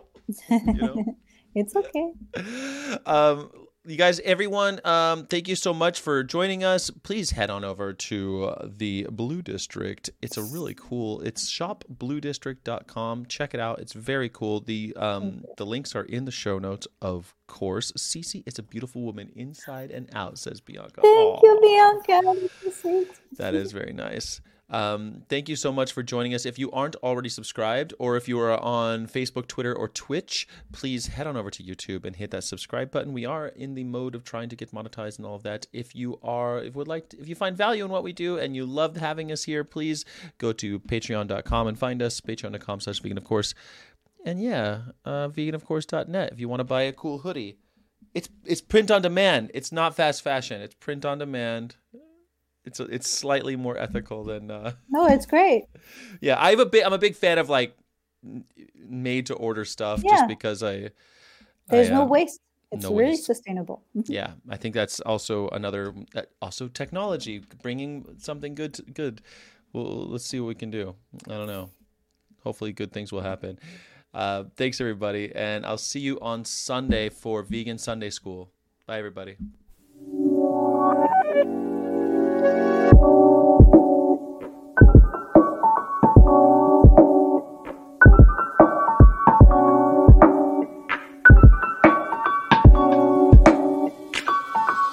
It's okay. You guys, everyone, thank you so much for joining us. Please head on over to the Blue District. It's a really cool. It's shopbluedistrict.com. Check it out. It's very cool. The links are in the show notes, of course. Cece is a beautiful woman inside and out, says Bianca. Thank you, Bianca. That is very nice. Thank you so much for joining us. If you aren't already subscribed, or if you are on Facebook, Twitter, or Twitch, please head on over to YouTube and hit that subscribe button. We are in the mode of trying to get monetized and all of that. If you find value in what we do and you loved having us here, please go to patreon.com and find us, patreon.com/vegan of course. And yeah, veganofcourse.net if you want to buy a cool hoodie. It's print on demand. It's not fast fashion. It's print on demand. It's slightly more ethical than. No, it's great. Yeah, I'm a big fan of like made to order stuff, just because there's no waste. It's no really waste. sustainable. Yeah, I think that's also also technology bringing something good. Well, let's see what we can do. I don't know. Hopefully, good things will happen. Thanks everybody, and I'll see you on Sunday for Vegan Sunday School. Bye everybody.